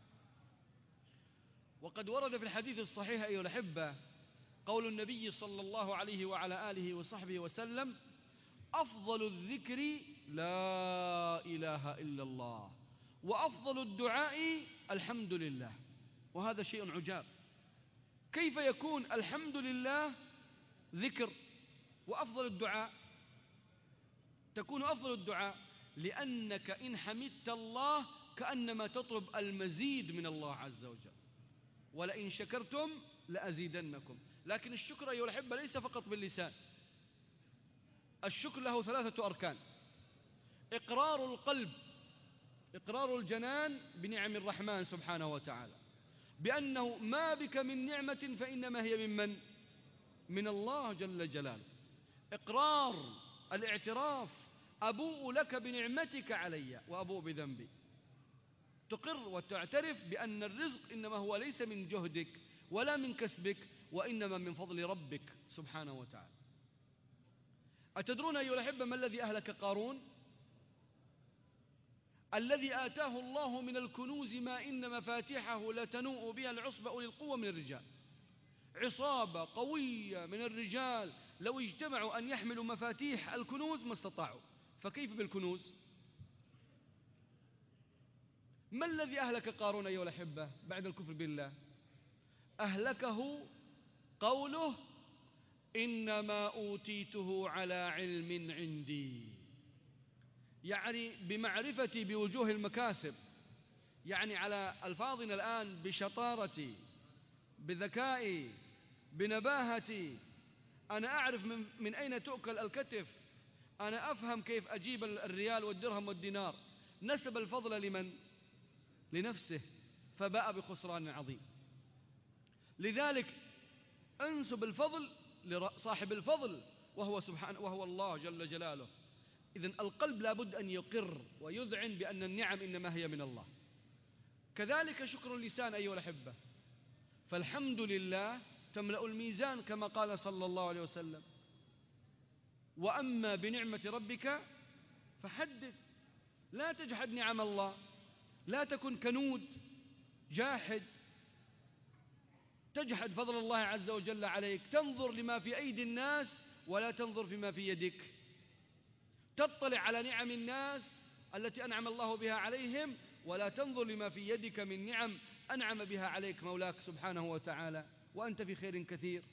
S1: وقد ورد في الحديث الصحيح أيها الأحبة قول النبي صلى الله عليه وعلى آله وصحبه وسلم أفضل الذكر لا إله إلا الله، وأفضل الدعاء الحمد لله. وهذا شيء عجاب، كيف يكون الحمد لله ذكر وأفضل الدعاء؟ تكون أفضل الدعاء لأنك إن حمدت الله كأنما تطلب المزيد من الله عز وجل. ولئن شكرتم لأزيدنكم. لكن الشكر أيها الأحبة ليس فقط باللسان، الشكر له ثلاثة أركان: إقرار القلب، إقرار الجنان بنعم الرحمن سبحانه وتعالى، بأنه ما بك من نعمة فإنما هي ممن؟ من الله جل جلاله. إقرار الاعتراف، أبوء لك بنعمتك علي وأبوء بذنبي. تقر وتعترف بأن الرزق إنما هو ليس من جهدك ولا من كسبك، وإنما من فضل ربك سبحانه وتعالى. أتدرون أيها الأحبة ما الذي أهلك قارون؟ الذي آتاه الله من الكنوز ما إن مفاتحه لتنوء بها العصبة أولي القوة من الرجال. عصابة قوية من الرجال لو اجتمعوا أن يحملوا مفاتيح الكنوز ما استطاعوا، فكيف بالكنوز؟ ما الذي أهلك قارون أيها الأحبة بعد الكفر بالله؟ أهلكه قوله إنما أوتيته على علم عندي، يعني بمعرفتي بوجوه المكاسب، يعني على ألفاظنا الآن بشطارتي، بذكائي، بنباهتي. أنا أعرف من, من أين تؤكل الكتف، أنا أفهم كيف أجيب الريال والدرهم والدينار. نسب الفضل لمن؟ لنفسه، فباء بخسران عظيم. لذلك أنسب الفضل لصاحب الفضل وهو سبحانه وهو الله جل جلاله. إذن القلب لابد أن يقر ويذعن بأن النعم إنما هي من الله. كذلك شكر اللسان أيها الأحبة، فالحمد لله تملأ الميزان كما قال صلى الله عليه وسلم. وأما بنعمة ربك فحدث، لا تجحد نعم الله، لا تكن كنود جاحد. تجحد فضل الله عز وجل عليك، تنظر لما في أيدي الناس ولا تنظر فيما في يدك، تطلع على نعم الناس التي أنعم الله بها عليهم ولا تنظر لما في يدك من نعم أنعم بها عليك مولاك سبحانه وتعالى، وأنت في خير كثير.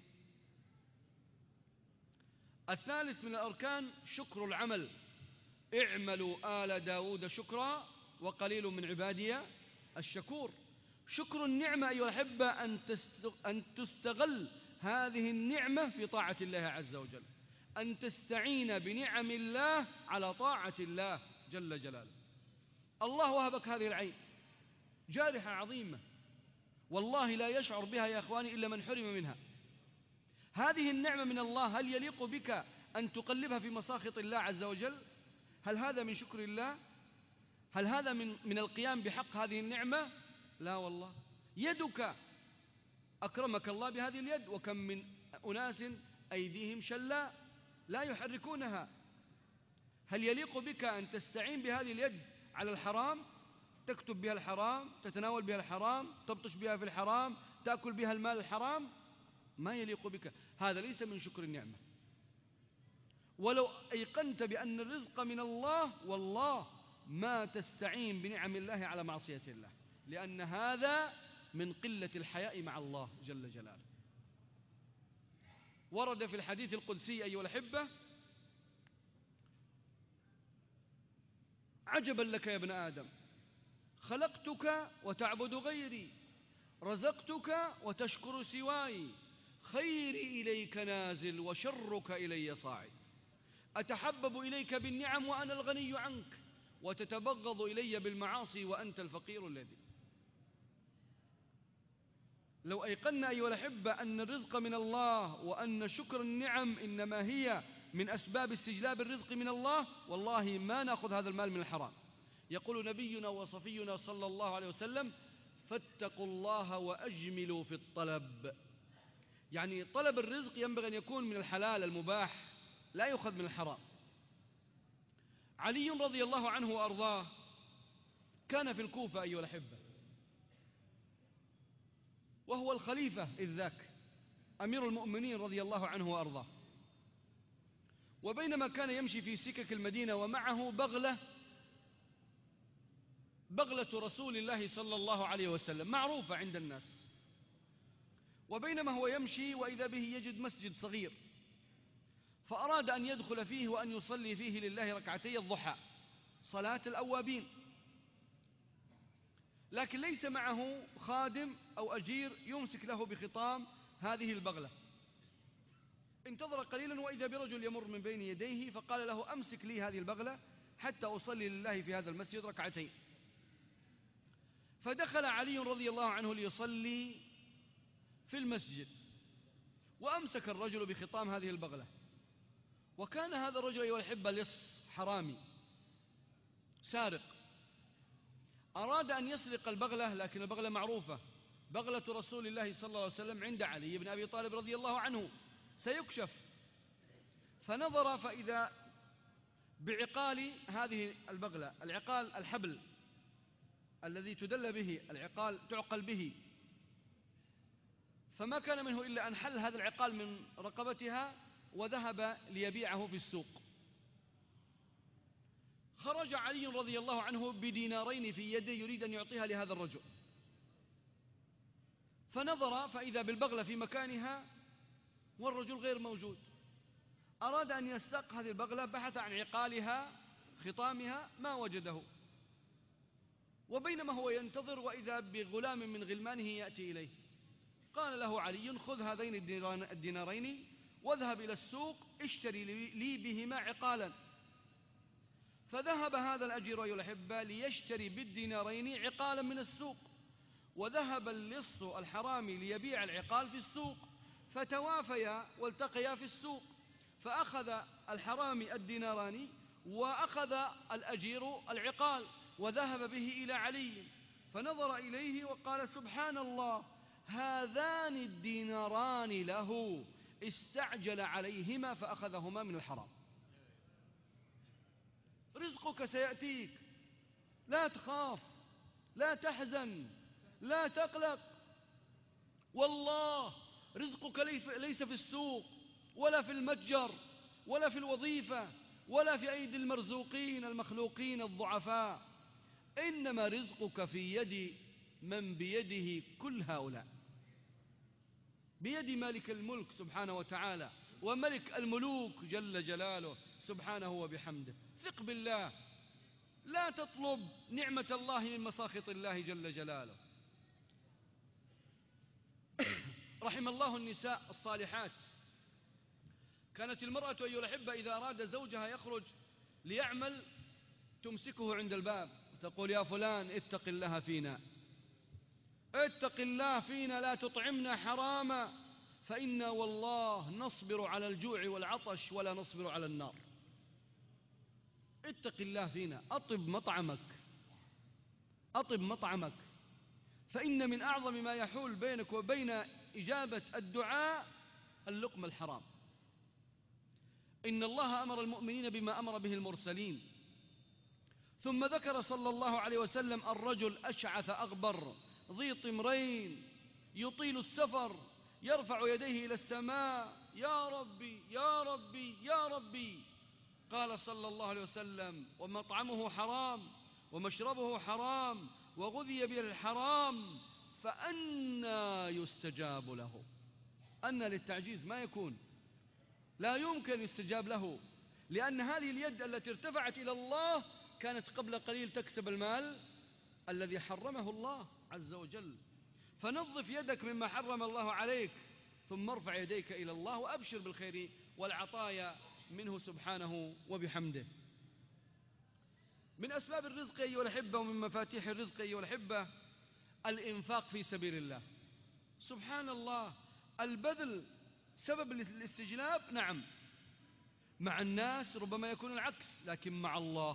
S1: الثالث من الأركان شكر العمل. اعملوا آل داود شكرا وقليل من عبادي الشكور. شكر النعمة أيها الأحبة أن تستغل هذه النعمة في طاعة الله عز وجل، أن تستعين بنعم الله على طاعة الله جل جلاله. الله وهبك هذه العين، جارحة عظيمة والله لا يشعر بها يا أخواني إلا من حرم منها. هذه النعمة من الله، هل يليق بك أن تقلبها في مساخط الله عز وجل؟ هل هذا من شكر الله؟ هل هذا من, من القيام بحق هذه النعمة؟ لا والله. يدك أكرمك الله بهذه اليد، وكم من أناس أيديهم شلاء لا يحركونها. هل يليق بك أن تستعين بهذه اليد على الحرام، تكتب بها الحرام، تتناول بها الحرام، تبطش بها في الحرام، تأكل بها المال الحرام؟ ما يليق بك، هذا ليس من شكر النعمة. ولو أيقنت بأن الرزق من الله والله ما تستعين بنعم الله على معصية الله، لأن هذا من قلة الحياء مع الله جل جلاله. ورد في الحديث القدسي أيها الأحبة: عجبا لك يا ابن آدم، خلقتك وتعبد غيري، رزقتك وتشكر سواي، خيري إليك نازل وشرك إلي صاعد، أتحبب إليك بالنعم وأنا الغني عنك، وتتبغض إلي بالمعاصي وأنت الفقير الذي. لو أيقنا أيها الأحبة أن الرزق من الله وأن شكر النعم إنما هي من أسباب استجلاب الرزق من الله، والله ما نأخذ هذا المال من الحرام. يقول نبينا وصفينا صلى الله عليه وسلم: فاتقوا الله وأجملوا في الطلب. يعني طلب الرزق ينبغي أن يكون من الحلال المباح، لا يؤخذ من الحرام. علي رضي الله عنه وأرضاه كان في الكوفة أيها الأحبة، وهو الخليفة إذ ذاك، أمير المؤمنين رضي الله عنه وأرضاه. وبينما كان يمشي في سكك المدينة ومعه بغلة، بغلة رسول الله صلى الله عليه وسلم معروفة عند الناس، وبينما هو يمشي وإذا به يجد مسجد صغير، فأراد أن يدخل فيه وأن يصلي فيه لله ركعتي الضحى، صلاة الأوابين، لكن ليس معه خادم أو أجير يمسك له بخطام هذه البغلة. انتظر قليلا وإذا برجل يمر من بين يديه، فقال له: أمسك لي هذه البغلة حتى أصلي لله في هذا المسجد ركعتين. فدخل علي رضي الله عنه ليصلي في المسجد، وأمسك الرجل بخطام هذه البغلة، وكان هذا الرجل أيها الأحبة لص حرامي سارق، أراد أن يسرق البغلة، لكن البغلة معروفة، بغلة رسول الله صلى الله عليه وسلم عند علي بن أبي طالب رضي الله عنه، سيكشف. فنظر فإذا بعقال هذه البغلة، العقال الحبل الذي تدل به، العقال تعقل به، فما كان منه إلا أن حل هذا العقال من رقبتها وذهب ليبيعه في السوق. خرج علي رضي الله عنه بدينارين في يده يريد أن يعطيها لهذا الرجل، فنظر فإذا بالبغلة في مكانها والرجل غير موجود. أراد أن يستق هذه البغلة، بحث عن عقالها خطامها ما وجده، وبينما هو ينتظر وإذا بغلام من غلمانه يأتي إليه. قال له علي: خذ هذين الدينارين واذهب إلى السوق اشتري لي بهما عقالا. فذهب هذا الأجير أيها الأحبة ليشتري بالدينارين عقالا من السوق، وذهب اللص الحرامي ليبيع العقال في السوق، فتوافيا والتقيا في السوق، فأخذ الحرامي الديناران وأخذ الأجير العقال وذهب به إلى علي، فنظر إليه وقال: سبحان الله، هذان الديناران له، استعجل عليهما فأخذهما من الحرام. رزقك سيأتيك، لا تخاف، لا تحزن، لا تقلق. والله رزقك ليس في السوق ولا في المتجر ولا في الوظيفة ولا في أيدي المرزوقين المخلوقين الضعفاء، إنما رزقك في يد من بيده كل هؤلاء، بيد مالك الملك سبحانه وتعالى وملك الملوك جل جلاله سبحانه وبحمده. ثق بالله، لا تطلب نعمة الله من مساخط الله جل جلاله. رحم الله النساء الصالحات. كانت المرأة أيها الأحبة إذا أراد زوجها يخرج ليعمل تمسكه عند الباب وتقول: يا فلان اتق الله فينا، اتق الله فينا، لا تطعمنا حراما، فإنا والله نصبر على الجوع والعطش ولا نصبر على النار. اتق الله فينا، أطب مطعمك، أطب مطعمك، فإن من أعظم ما يحول بينك وبين إجابة الدعاء اللقمة الحرام. إن الله أمر المؤمنين بما أمر به المرسلين. ثم ذكر صلى الله عليه وسلم الرجل أشعث أغبر ذي طمرين يطيل السفر يرفع يديه إلى السماء: يا ربي يا ربي يا ربي. قال صلى الله عليه وسلم: ومطعمه حرام ومشربه حرام وغذي بالحرام فأنى يستجاب له. أن للتعجيز ما يكون، لا يمكن يستجاب له، لأن هذه اليد التي ارتفعت إلى الله كانت قبل قليل تكسب المال الذي حرمه الله عز وجل. فنظف يدك مما حرم الله عليك، ثم ارفع يديك إلى الله وأبشر بالخير والعطايا منه سبحانه وبحمده. من أسباب الرزق أيها الأحبة ومن مفاتيح الرزق أيها الأحبة الإنفاق في سبيل الله. سبحان الله، البذل سبب الاستجلاب، نعم، مع الناس ربما يكون العكس، لكن مع الله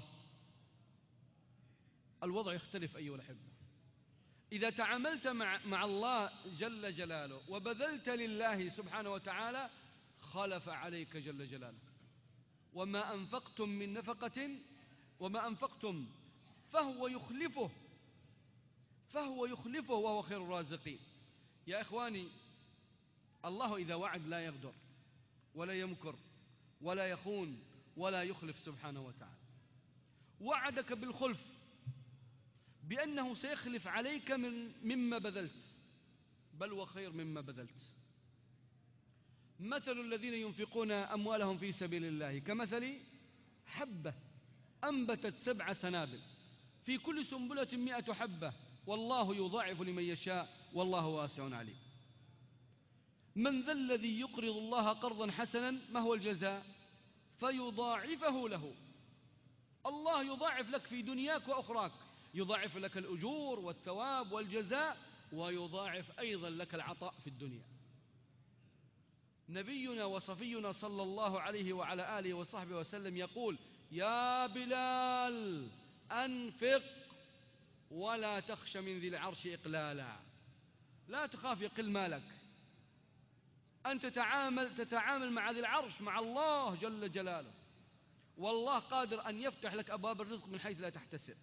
S1: الوضع يختلف أيها الأحبة. إذا تعاملت مع, مع الله جل جلاله وبذلت لله سبحانه وتعالى خلف عليك جل جلاله. وما أنفقتم من نفقة وما أنفقتم فهو يخلفه فهو يخلفه وهو خير الرازقين. يا إخواني، الله إذا وعد لا يغدر ولا يمكر ولا يخون ولا يخلف سبحانه وتعالى. وعدك بالخلف بأنه سيخلف عليك من مما بذلت، بل وخير مما بذلت. مثل الذين ينفقون أموالهم في سبيل الله كمثل حبة أنبتت سبع سنابل في كل سنبلة مئة حبة والله يضاعف لمن يشاء والله واسع عليم. من ذا الذي يقرض الله قرضا حسنا ما هو الجزاء؟ فيضاعفه له. الله يضاعف لك في دنياك وأخراك، يضاعف لك الأجور والثواب والجزاء، ويضاعف أيضا لك العطاء في الدنيا. نبينا وصفينا صلى الله عليه وعلى آله وصحبه وسلم يقول: يا بلال أنفق ولا تخش من ذي العرش إقلالا. لا تخاف يقل مالك، أن تتعامل, تتعامل مع ذي العرش، مع الله جل جلاله، والله قادر أن يفتح لك أبواب الرزق من حيث لا تحتسب.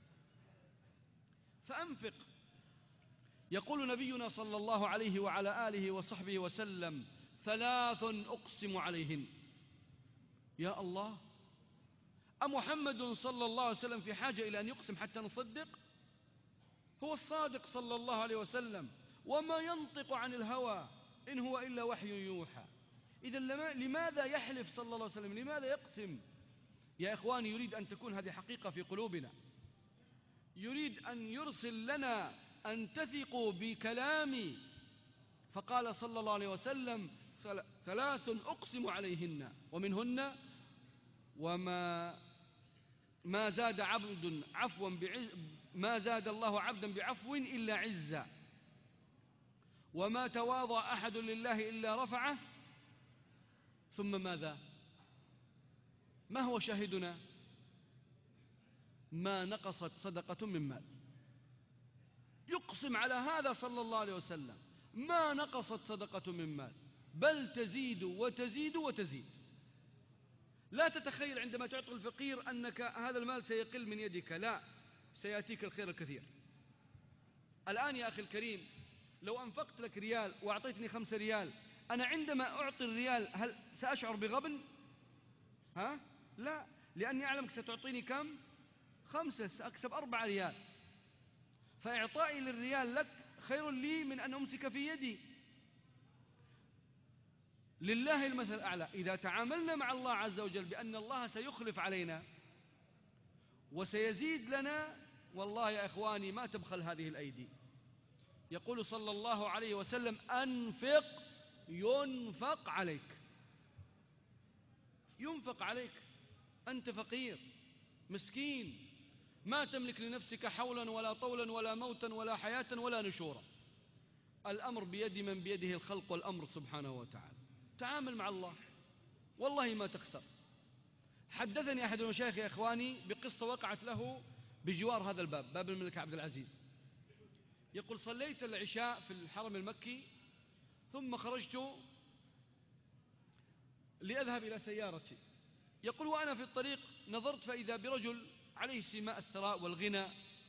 S1: فأنفق. يقول نبينا صلى الله عليه وعلى آله وصحبه وسلم: ثلاث أقسم عليهن. يا الله، أمحمد صلى الله عليه وسلم في حاجة إلى أن يقسم حتى نصدق؟ هو الصادق صلى الله عليه وسلم، وما ينطق عن الهوى إن هو إلا وحي يوحى. إذا لماذا يحلف صلى الله عليه وسلم؟ لماذا يقسم؟ يا إخواني، يريد أن تكون هذه حقيقة في قلوبنا، يريد أن يرسل لنا أن تثقوا بكلامي. فقال صلى الله عليه وسلم: ثلاث أقسم عليهن ومنهن وما ما زاد عبد عفوا بعز ما زاد الله عبدا بعفو إلا عزا، وما تواضع أحد لله إلا رفعه. ثم ماذا؟ ما هو شاهدنا؟ ما نقصت صدقة من مال. يقسم على هذا صلى الله عليه وسلم: ما نقصت صدقة من مال، بل تزيد وتزيد وتزيد. لا تتخيل عندما تعطي الفقير أنك هذا المال سيقل من يدك، لا، سيأتيك الخير الكثير. الآن يا أخي الكريم، لو أنفقت لك ريال وأعطيتني خمسة ريال، أنا عندما أعطي الريال هل سأشعر بغبن؟ ها؟ لا، لأني أعلمك ستعطيني كم؟ خمسة، سأكسب أربعة ريال. فإعطائي للريال لك خير لي من أن أمسك في يدي. لله المثل الأعلى. إذا تعاملنا مع الله عز وجل بأن الله سيخلف علينا وسيزيد لنا، والله يا إخواني ما تبخل هذه الأيدي. يقول صلى الله عليه وسلم: أنفق ينفق عليك. ينفق عليك. أنت فقير مسكين، ما تملك لنفسك حولا ولا طولا ولا موتا ولا حياة ولا نشورا. الأمر بيد من بيده الخلق والأمر سبحانه وتعالى. تعامل مع الله والله ما تخسر. حدثني أحد المشايخ يا إخواني بقصة وقعت له بجوار هذا الباب، باب الملك عبد العزيز. يقول: صليت العشاء في الحرم المكي ثم خرجت لأذهب إلى سيارتي. يقول: وأنا في الطريق نظرت فإذا برجل عليه سماء الثراء والغنى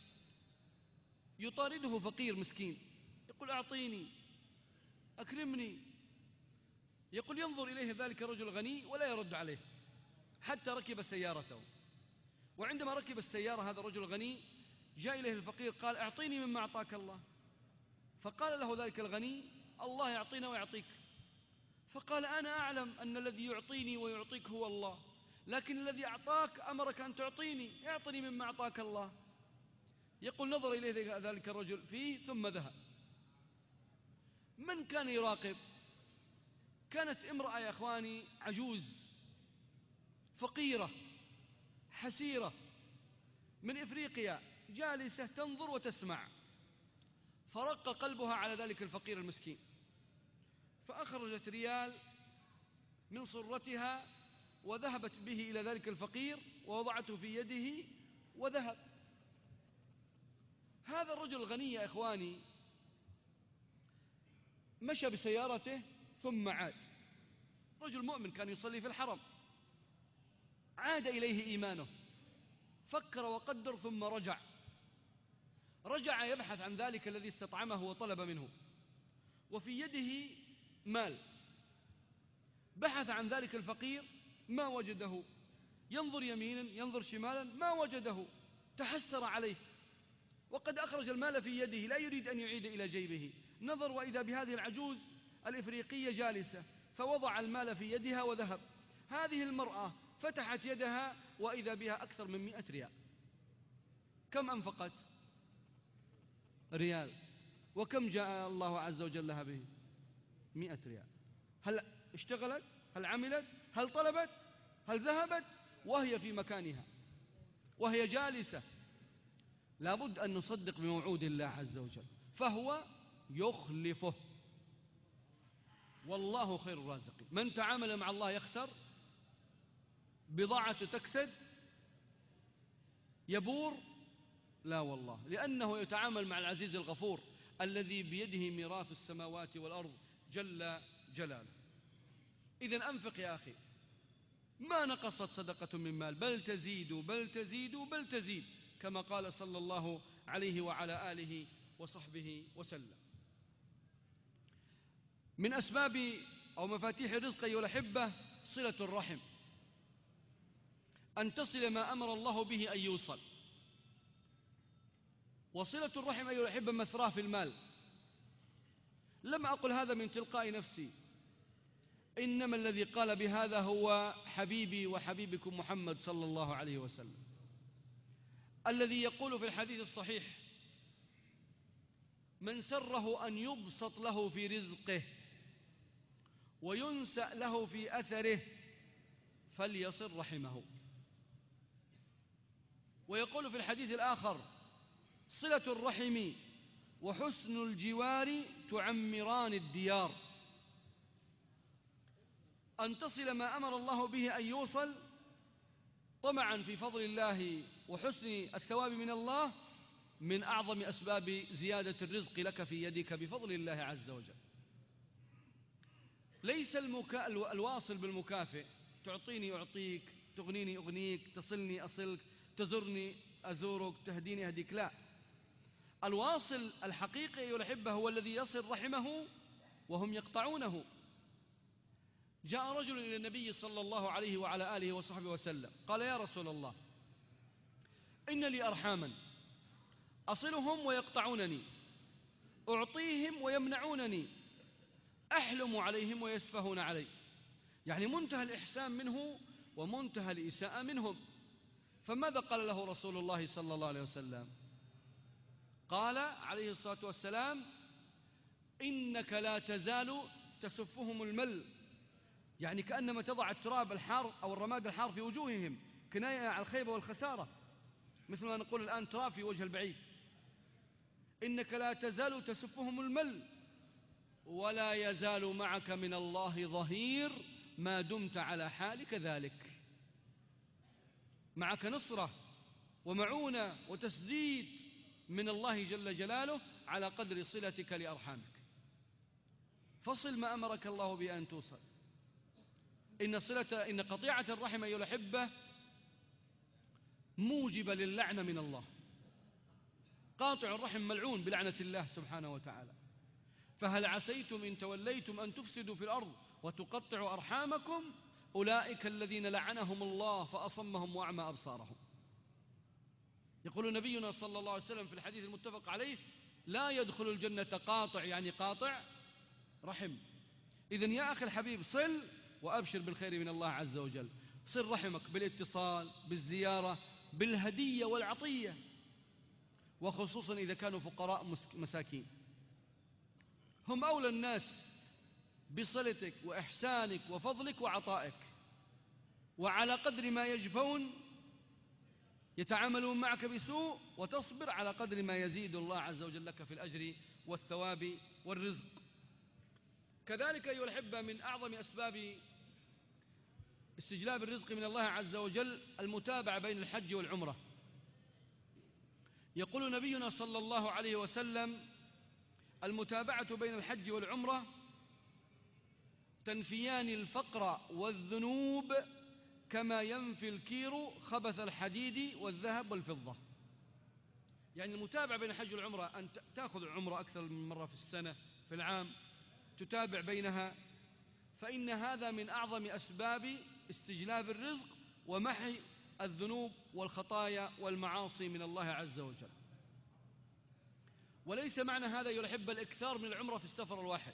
S1: يطارده فقير مسكين، يقول: أعطيني، أكرمني. يقول: ينظر إليه ذلك الرجل الغني ولا يرد عليه حتى ركب سيارته. وعندما ركب السيارة هذا الرجل الغني جاء إليه الفقير قال: أعطيني مما أعطاك الله. فقال له ذلك الغني: الله يعطينا ويعطيك. فقال: أنا أعلم أن الذي يعطيني ويعطيك هو الله، لكن الذي أعطاك أمرك أن تعطيني، اعطني مما أعطاك الله. يقول: نظر إليه ذلك الرجل فيه ثم ذهب. من كان يراقب؟ كانت امرأة يا أخواني عجوز فقيرة حسيرة من إفريقيا، جالسة تنظر وتسمع، فرق قلبها على ذلك الفقير المسكين، فأخرجت ريال من صرتها وذهبت به إلى ذلك الفقير ووضعته في يده وذهب. هذا الرجل الغني يا إخواني مشى بسيارته ثم عاد. رجل مؤمن كان يصلي في الحرم، عاد إليه إيمانه، فكر وقدر ثم رجع رجع يبحث عن ذلك الذي استطعمه وطلب منه، وفي يده مال. بحث عن ذلك الفقير ما وجده، ينظر يمينا ينظر شمالا ما وجده، تحسر عليه وقد أخرج المال في يده لا يريد أن يعيد إلى جيبه. نظر وإذا بهذه العجوز الإفريقية جالسة، فوضع المال في يدها وذهب. هذه المرأة فتحت يدها وإذا بها أكثر من مئة ريال. كم أنفقت؟ ريال. وكم جاء الله عز وجل لها به؟ مئة ريال. هل اشتغلت؟ هل عملت؟ هل طلبت؟ هل ذهبت؟ وهي في مكانها وهي جالسة. لابد أن نصدق بموعود الله عز وجل، فهو يخلفه، والله خير الرازقين. من تعامل مع الله يخسر، بضاعة تكسد، يبور؟ لا والله، لأنه يتعامل مع العزيز الغفور الذي بيده ميراث السماوات والأرض جل جلاله. إذن أنفق يا أخي، ما نقصت صدقة من مال، بل تزيد بل تزيد بل تزيد، كما قال صلى الله عليه وعلى آله وصحبه وسلم. من أسباب أو مفاتيح الرزق أيها الأحبة صلة الرحم، أن تصل ما أمر الله به أن يوصل. وصلة الرحم أيها الأحبة مسراه في المال. لم أقل هذا من تلقاء نفسي، إنما الذي قال بهذا هو حبيبي وحبيبكم محمد صلى الله عليه وسلم، الذي يقول في الحديث الصحيح: من سره أن يبسط له في رزقه وينسأ له في أثره فليصل رحمه. ويقول في الحديث الآخر: صلة الرحم وحسن الجوار تعمران الديار. أن تصل ما أمر الله به أن يوصل طمعا في فضل الله وحسن الثواب من الله من أعظم أسباب زيادة الرزق لك في يدك بفضل الله عز وجل. ليس المكا... الواصل بالمكافئ، تعطيني أعطيك، تغنيني أغنيك، تصلني أصلك، تزرني أزورك، تهديني أهديك، لا. الواصل الحقيقي أيها الأحبة هو الذي يصل رحمه وهم يقطعونه. جاء رجل إلى النبي صلى الله عليه وعلى آله وصحبه وسلم قال: يا رسول الله، إن لي أرحاما أصلهم ويقطعونني، أعطيهم ويمنعونني، أحلم عليهم ويسفهون علي. يعني منتهى الإحسان منه ومنتهى الإساءة منهم. فماذا قال له رسول الله صلى الله عليه وسلم؟ قال عليه الصلاة والسلام: إنك لا تزال تسفهم المل. يعني كأنما تضع التراب الحار أو الرماد الحار في وجوههم، كناية على الخيبة والخسارة، مثل ما نقول الآن تراب في وجه البعيد. إنك لا تزال تسفهم المل ولا يزال معك من الله ظهير ما دمت على حالك ذلك. معك نصرة ومعونة وتسديد من الله جل جلاله على قدر صلتك لأرحامك. فصل ما أمرك الله بأن توصل. إن صلة إن قطيعة الرحم أيها الأحبة موجبة للعنة من الله. قاطع الرحم ملعون بلعنة الله سبحانه وتعالى. فهل عسيتم إن توليتم أن تفسدوا في الأرض وتقطعوا أرحامكم؟ أولئك الذين لعنهم الله فأصمهم وأعمى أبصارهم. يقول نبينا صلى الله عليه وسلم في الحديث المتفق عليه: لا يدخل الجنة قاطع، يعني قاطع رحم. إذن يا أخي الحبيب، صل وأبشر بالخير من الله عز وجل. صل رحمك بالاتصال، بالزيارة، بالهدية والعطية، وخصوصا إذا كانوا فقراء مساكين. هم أولى الناس بصلتك وإحسانك وفضلك وعطائك، وعلى قدر ما يجفون يتعاملون معك بسوء وتصبر على قدر ما يزيد الله عز وجل لك في الأجر والثواب والرزق. كذلك أيها الأحبة من أعظم أسباب استجلاب الرزق من الله عز وجل المتابعة بين الحج والعمرة. يقول نبينا صلى الله عليه وسلم: المتابعة بين الحج والعمرة تنفيان الفقر والذنوب كما ينفي الكير خبث الحديد والذهب والفضة. يعني المتابعة بين الحج والعمرة أن تأخذ العمرة أكثر من مرة في السنة في العام، تتابع بينها، فإن هذا من أعظم أسباب استجلاب الرزق ومحي الذنوب والخطايا والمعاصي من الله عز وجل. وليس معنى هذا أيها الأحبة الإكثار من العمرة في السفر الواحد.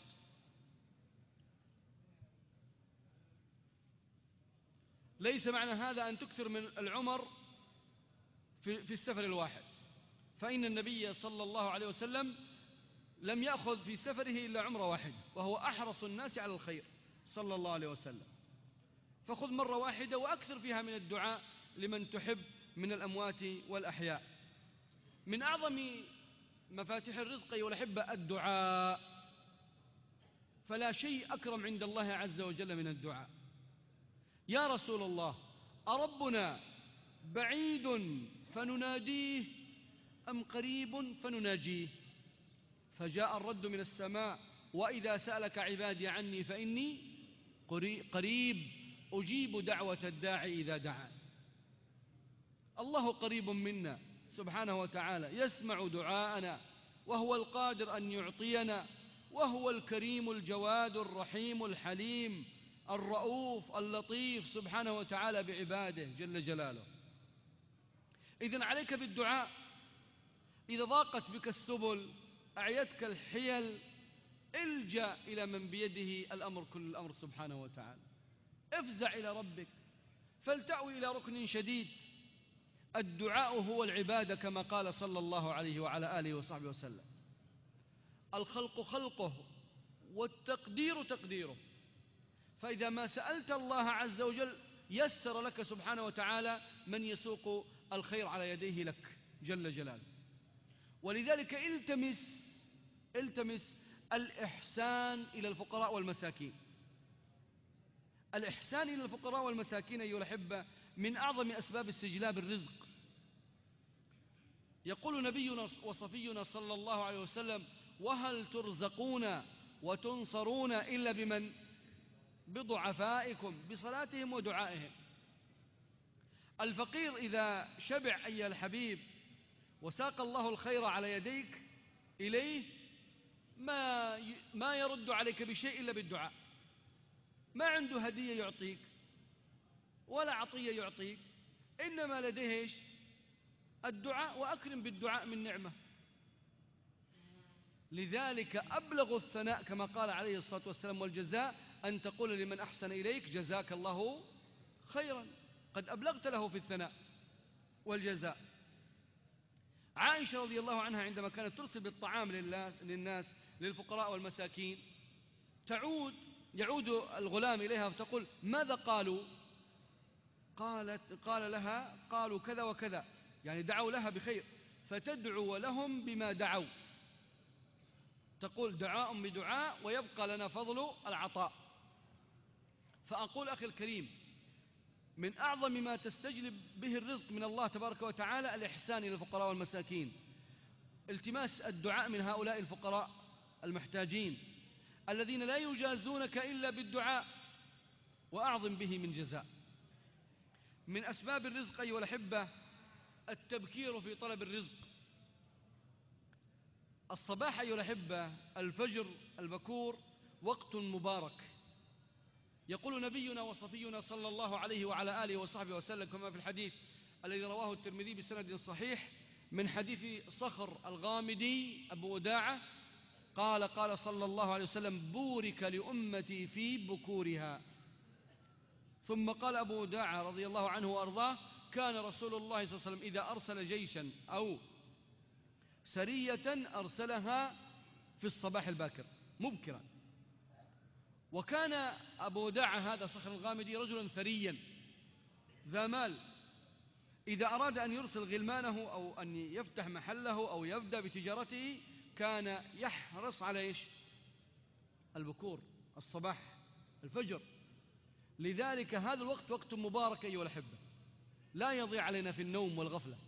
S1: ليس معنى هذا أن تكثر من العمر في, في السفر الواحد، فإن النبي صلى الله عليه وسلم لم يأخذ في سفره إلا عمرة واحدة، وهو أحرص الناس على الخير صلى الله عليه وسلم. فخذ مرة واحدة وأكثر فيها من الدعاء لمن تحب من الأموات والأحياء. من أعظم مفاتيح الرزق أيها الأحبة الدعاء، فلا شيء أكرم عند الله عز وجل من الدعاء. يا رسول الله، أربنا بعيد فنناديه أم قريب فنناجيه؟ فجاء الرد من السماء: وإذا سألك عبادي عني فإني قريب أجيب دعوة الداعي إذا دعان. الله قريب منا سبحانه وتعالى، يسمع دعاءنا، وهو القادر أن يعطينا، وهو الكريم الجواد الرحيم الحليم الرؤوف اللطيف سبحانه وتعالى بعباده جل جلاله. إذن عليك بالدعاء. إذا ضاقت بك السبل، أعيتك الحيل، الجأ إلى من بيده الأمر كل الأمر سبحانه وتعالى. افزع إلى ربك، فلتأوي إلى ركن شديد. الدعاء هو العبادة كما قال صلى الله عليه وعلى آله وصحبه وسلم: الخلق خلقه والتقدير تقديره. فإذا ما سألت الله عز وجل يسر لك سبحانه وتعالى من يسوق الخير على يديه لك جل جلاله. ولذلك التمس التمس الإحسان إلى الفقراء والمساكين. الإحسان إلى الفقراء والمساكين أيها الأحبة من أعظم أسباب استجلاب الرزق. يقول نبينا وصفينا صلى الله عليه وسلم: وهل ترزقون وتنصرون إلا بمن؟ بضعفائكم، بصلاتهم ودعائهم. الفقير إذا شبع أيها الحبيب وساق الله الخير على يديك إليه، ما ما يرد عليك بشيء إلا بالدعاء. ما عنده هدية يعطيك ولا عطية يعطيك، إنما لديه إيش؟ الدعاء، وأكرم بالدعاء من نعمة. لذلك أبلغ الثناء كما قال عليه الصلاة والسلام والجزاء أن تقول لمن أحسن إليك جزاك الله خيرا، قد أبلغت له في الثناء والجزاء. عائشة رضي الله عنها عندما كانت ترسل بالطعام للناس للفقراء والمساكين، تعود يعود الغلام إليها فتقول ماذا قالوا؟ قالت قال لها قالوا كذا وكذا، يعني دعوا لها بخير، فتدعو لهم بما دعوا. تقول دعاء بدعاء ويبقى لنا فضل العطاء. فأقول أخي الكريم، من أعظم ما تستجلب به الرزق من الله تبارك وتعالى الإحسان إلى الفقراء والمساكين، التماس الدعاء من هؤلاء الفقراء المحتاجين الذين لا يجازونك إلا بالدعاء، وأعظم به من جزاء. من أسباب الرزق أيها الأحبة التبكير في طلب الرزق. الصباح أيها الأحبة، الفجر البكور وقت مبارك. يقول نبينا وصفينا صلى الله عليه وعلى آله وصحبه وسلم كما في الحديث الذي رواه الترمذي بسند صحيح من حديث صخر الغامدي أبو وداعة قال قال صلى الله عليه وسلم بورك لأمتي في بكورها. ثم قال أبو وداعة رضي الله عنه وأرضاه كان رسول الله صلى الله عليه وسلم إذا أرسل جيشا أو سرية أرسلها في الصباح الباكر مبكرا. وكان أبو وداعة هذا صخر الغامدي رجلا ثريا ذا مال، إذا أراد أن يرسل غلمانه أو أن يفتح محله أو يبدأ بتجارته كان يحرص على إيش؟ البكور، الصباح، الفجر. لذلك هذا الوقت وقت مبارك أيها الأحبة، لا يضيع علينا في النوم والغفلة،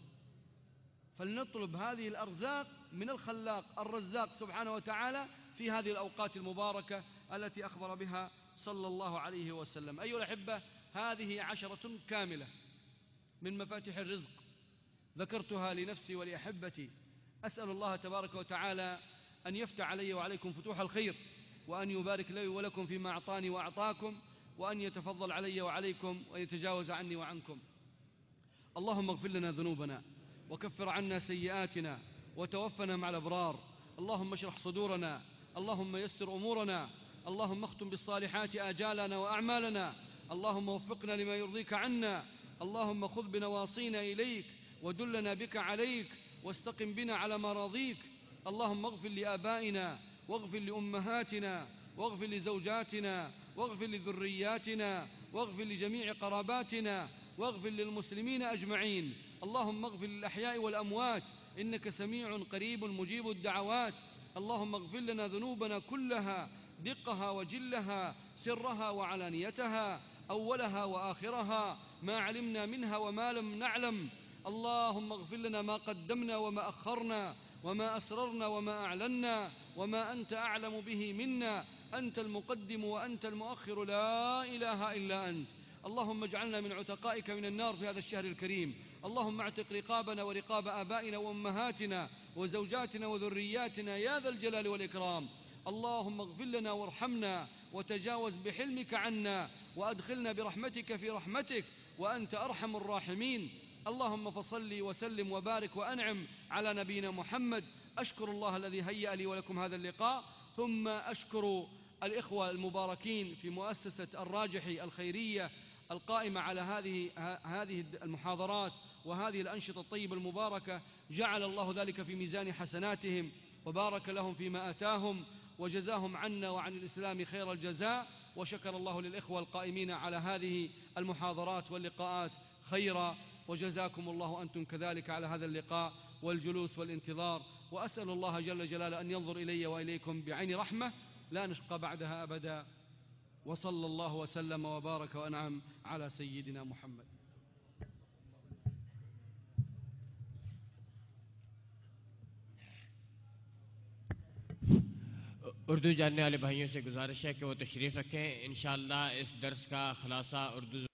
S1: فلنطلب هذه الأرزاق من الخلاق الرزاق سبحانه وتعالى في هذه الأوقات المباركة التي أخبر بها صلى الله عليه وسلم. أيها الأحبة، هذه عشرة كاملة من مفاتيح الرزق ذكرتها لنفسي ولأحبتي. أسأل الله تبارك وتعالى أن يفتح علي وعليكم فتوح الخير، وأن يبارك لي ولكم فيما أعطاني وأعطاكم، وأن يتفضل علي وعليكم وأن يتجاوز عني وعنكم. اللهم اغفر لنا ذنوبنا وكفر عنا سيئاتنا وتوفنا مع الأبرار. اللهم اشرح صدورنا، اللهم يسر أمورنا، اللهم اختم بالصالحات آجالنا وأعمالنا، اللهم وفقنا لما يرضيك عنا، اللهم خذ بنواصينا إليك ودلنا بك عليك واستقم بنا على مراضيك. اللهم اغفر لآبائنا واغفر لأمهاتنا واغفر لزوجاتنا واغفر لذرياتنا واغفر لجميع قراباتنا واغفر للمسلمين أجمعين. اللهم اغفر للأحياء والأموات إنك سميع قريب مجيب الدعوات. اللهم اغفر لنا ذنوبنا كلها دقها وجلها سرها وعلانيتها أولها وآخرها ما علمنا منها وما لم نعلم. اللهم اغفر لنا ما قدمنا وما أخرنا وما أسررنا وما أعلنا وما أنت أعلم به منا. أنت المقدم وأنت المؤخر، لا إله إلا أنت. اللهم اجعلنا من عتقائك من النار في هذا الشهر الكريم. اللهم اعتق رقابنا ورقاب آبائنا وأمهاتنا وزوجاتنا وذرياتنا يا ذا الجلال والإكرام. اللهم اغفر لنا وارحمنا وتجاوز بحلمك عنا وأدخلنا برحمتك في رحمتك وأنت أرحم الراحمين. اللهم فصل وسلم وبارك وأنعم على نبينا محمد. أشكر الله الذي هيأ لي ولكم هذا اللقاء، ثم أشكر الإخوة المباركين في مؤسسة الراجحي الخيرية القائمة على هذه هذه المحاضرات وهذه الأنشطة الطيبة المباركة. جعل الله ذلك في ميزان حسناتهم وبارك لهم فيما آتاهم وجزاهم عنا وعن الإسلام خير الجزاء. وشكر الله للإخوة القائمين على هذه المحاضرات واللقاءات خيرا، وجزاكم الله أنتم كذلك على هذا اللقاء والجلوس والانتظار. وأسأل الله جل جلاله أن ينظر إلي وإليكم بعين رحمة لا نشقى بعدها أبدا. وصلى الله وسلم وبارك وأنعم على سيدنا محمد.
S2: اردو جاننے والے بھائیوں سے گزارش ہے کہ وہ تشریف رکھیں. انشاءاللہ اس درس کا خلاصہ اردو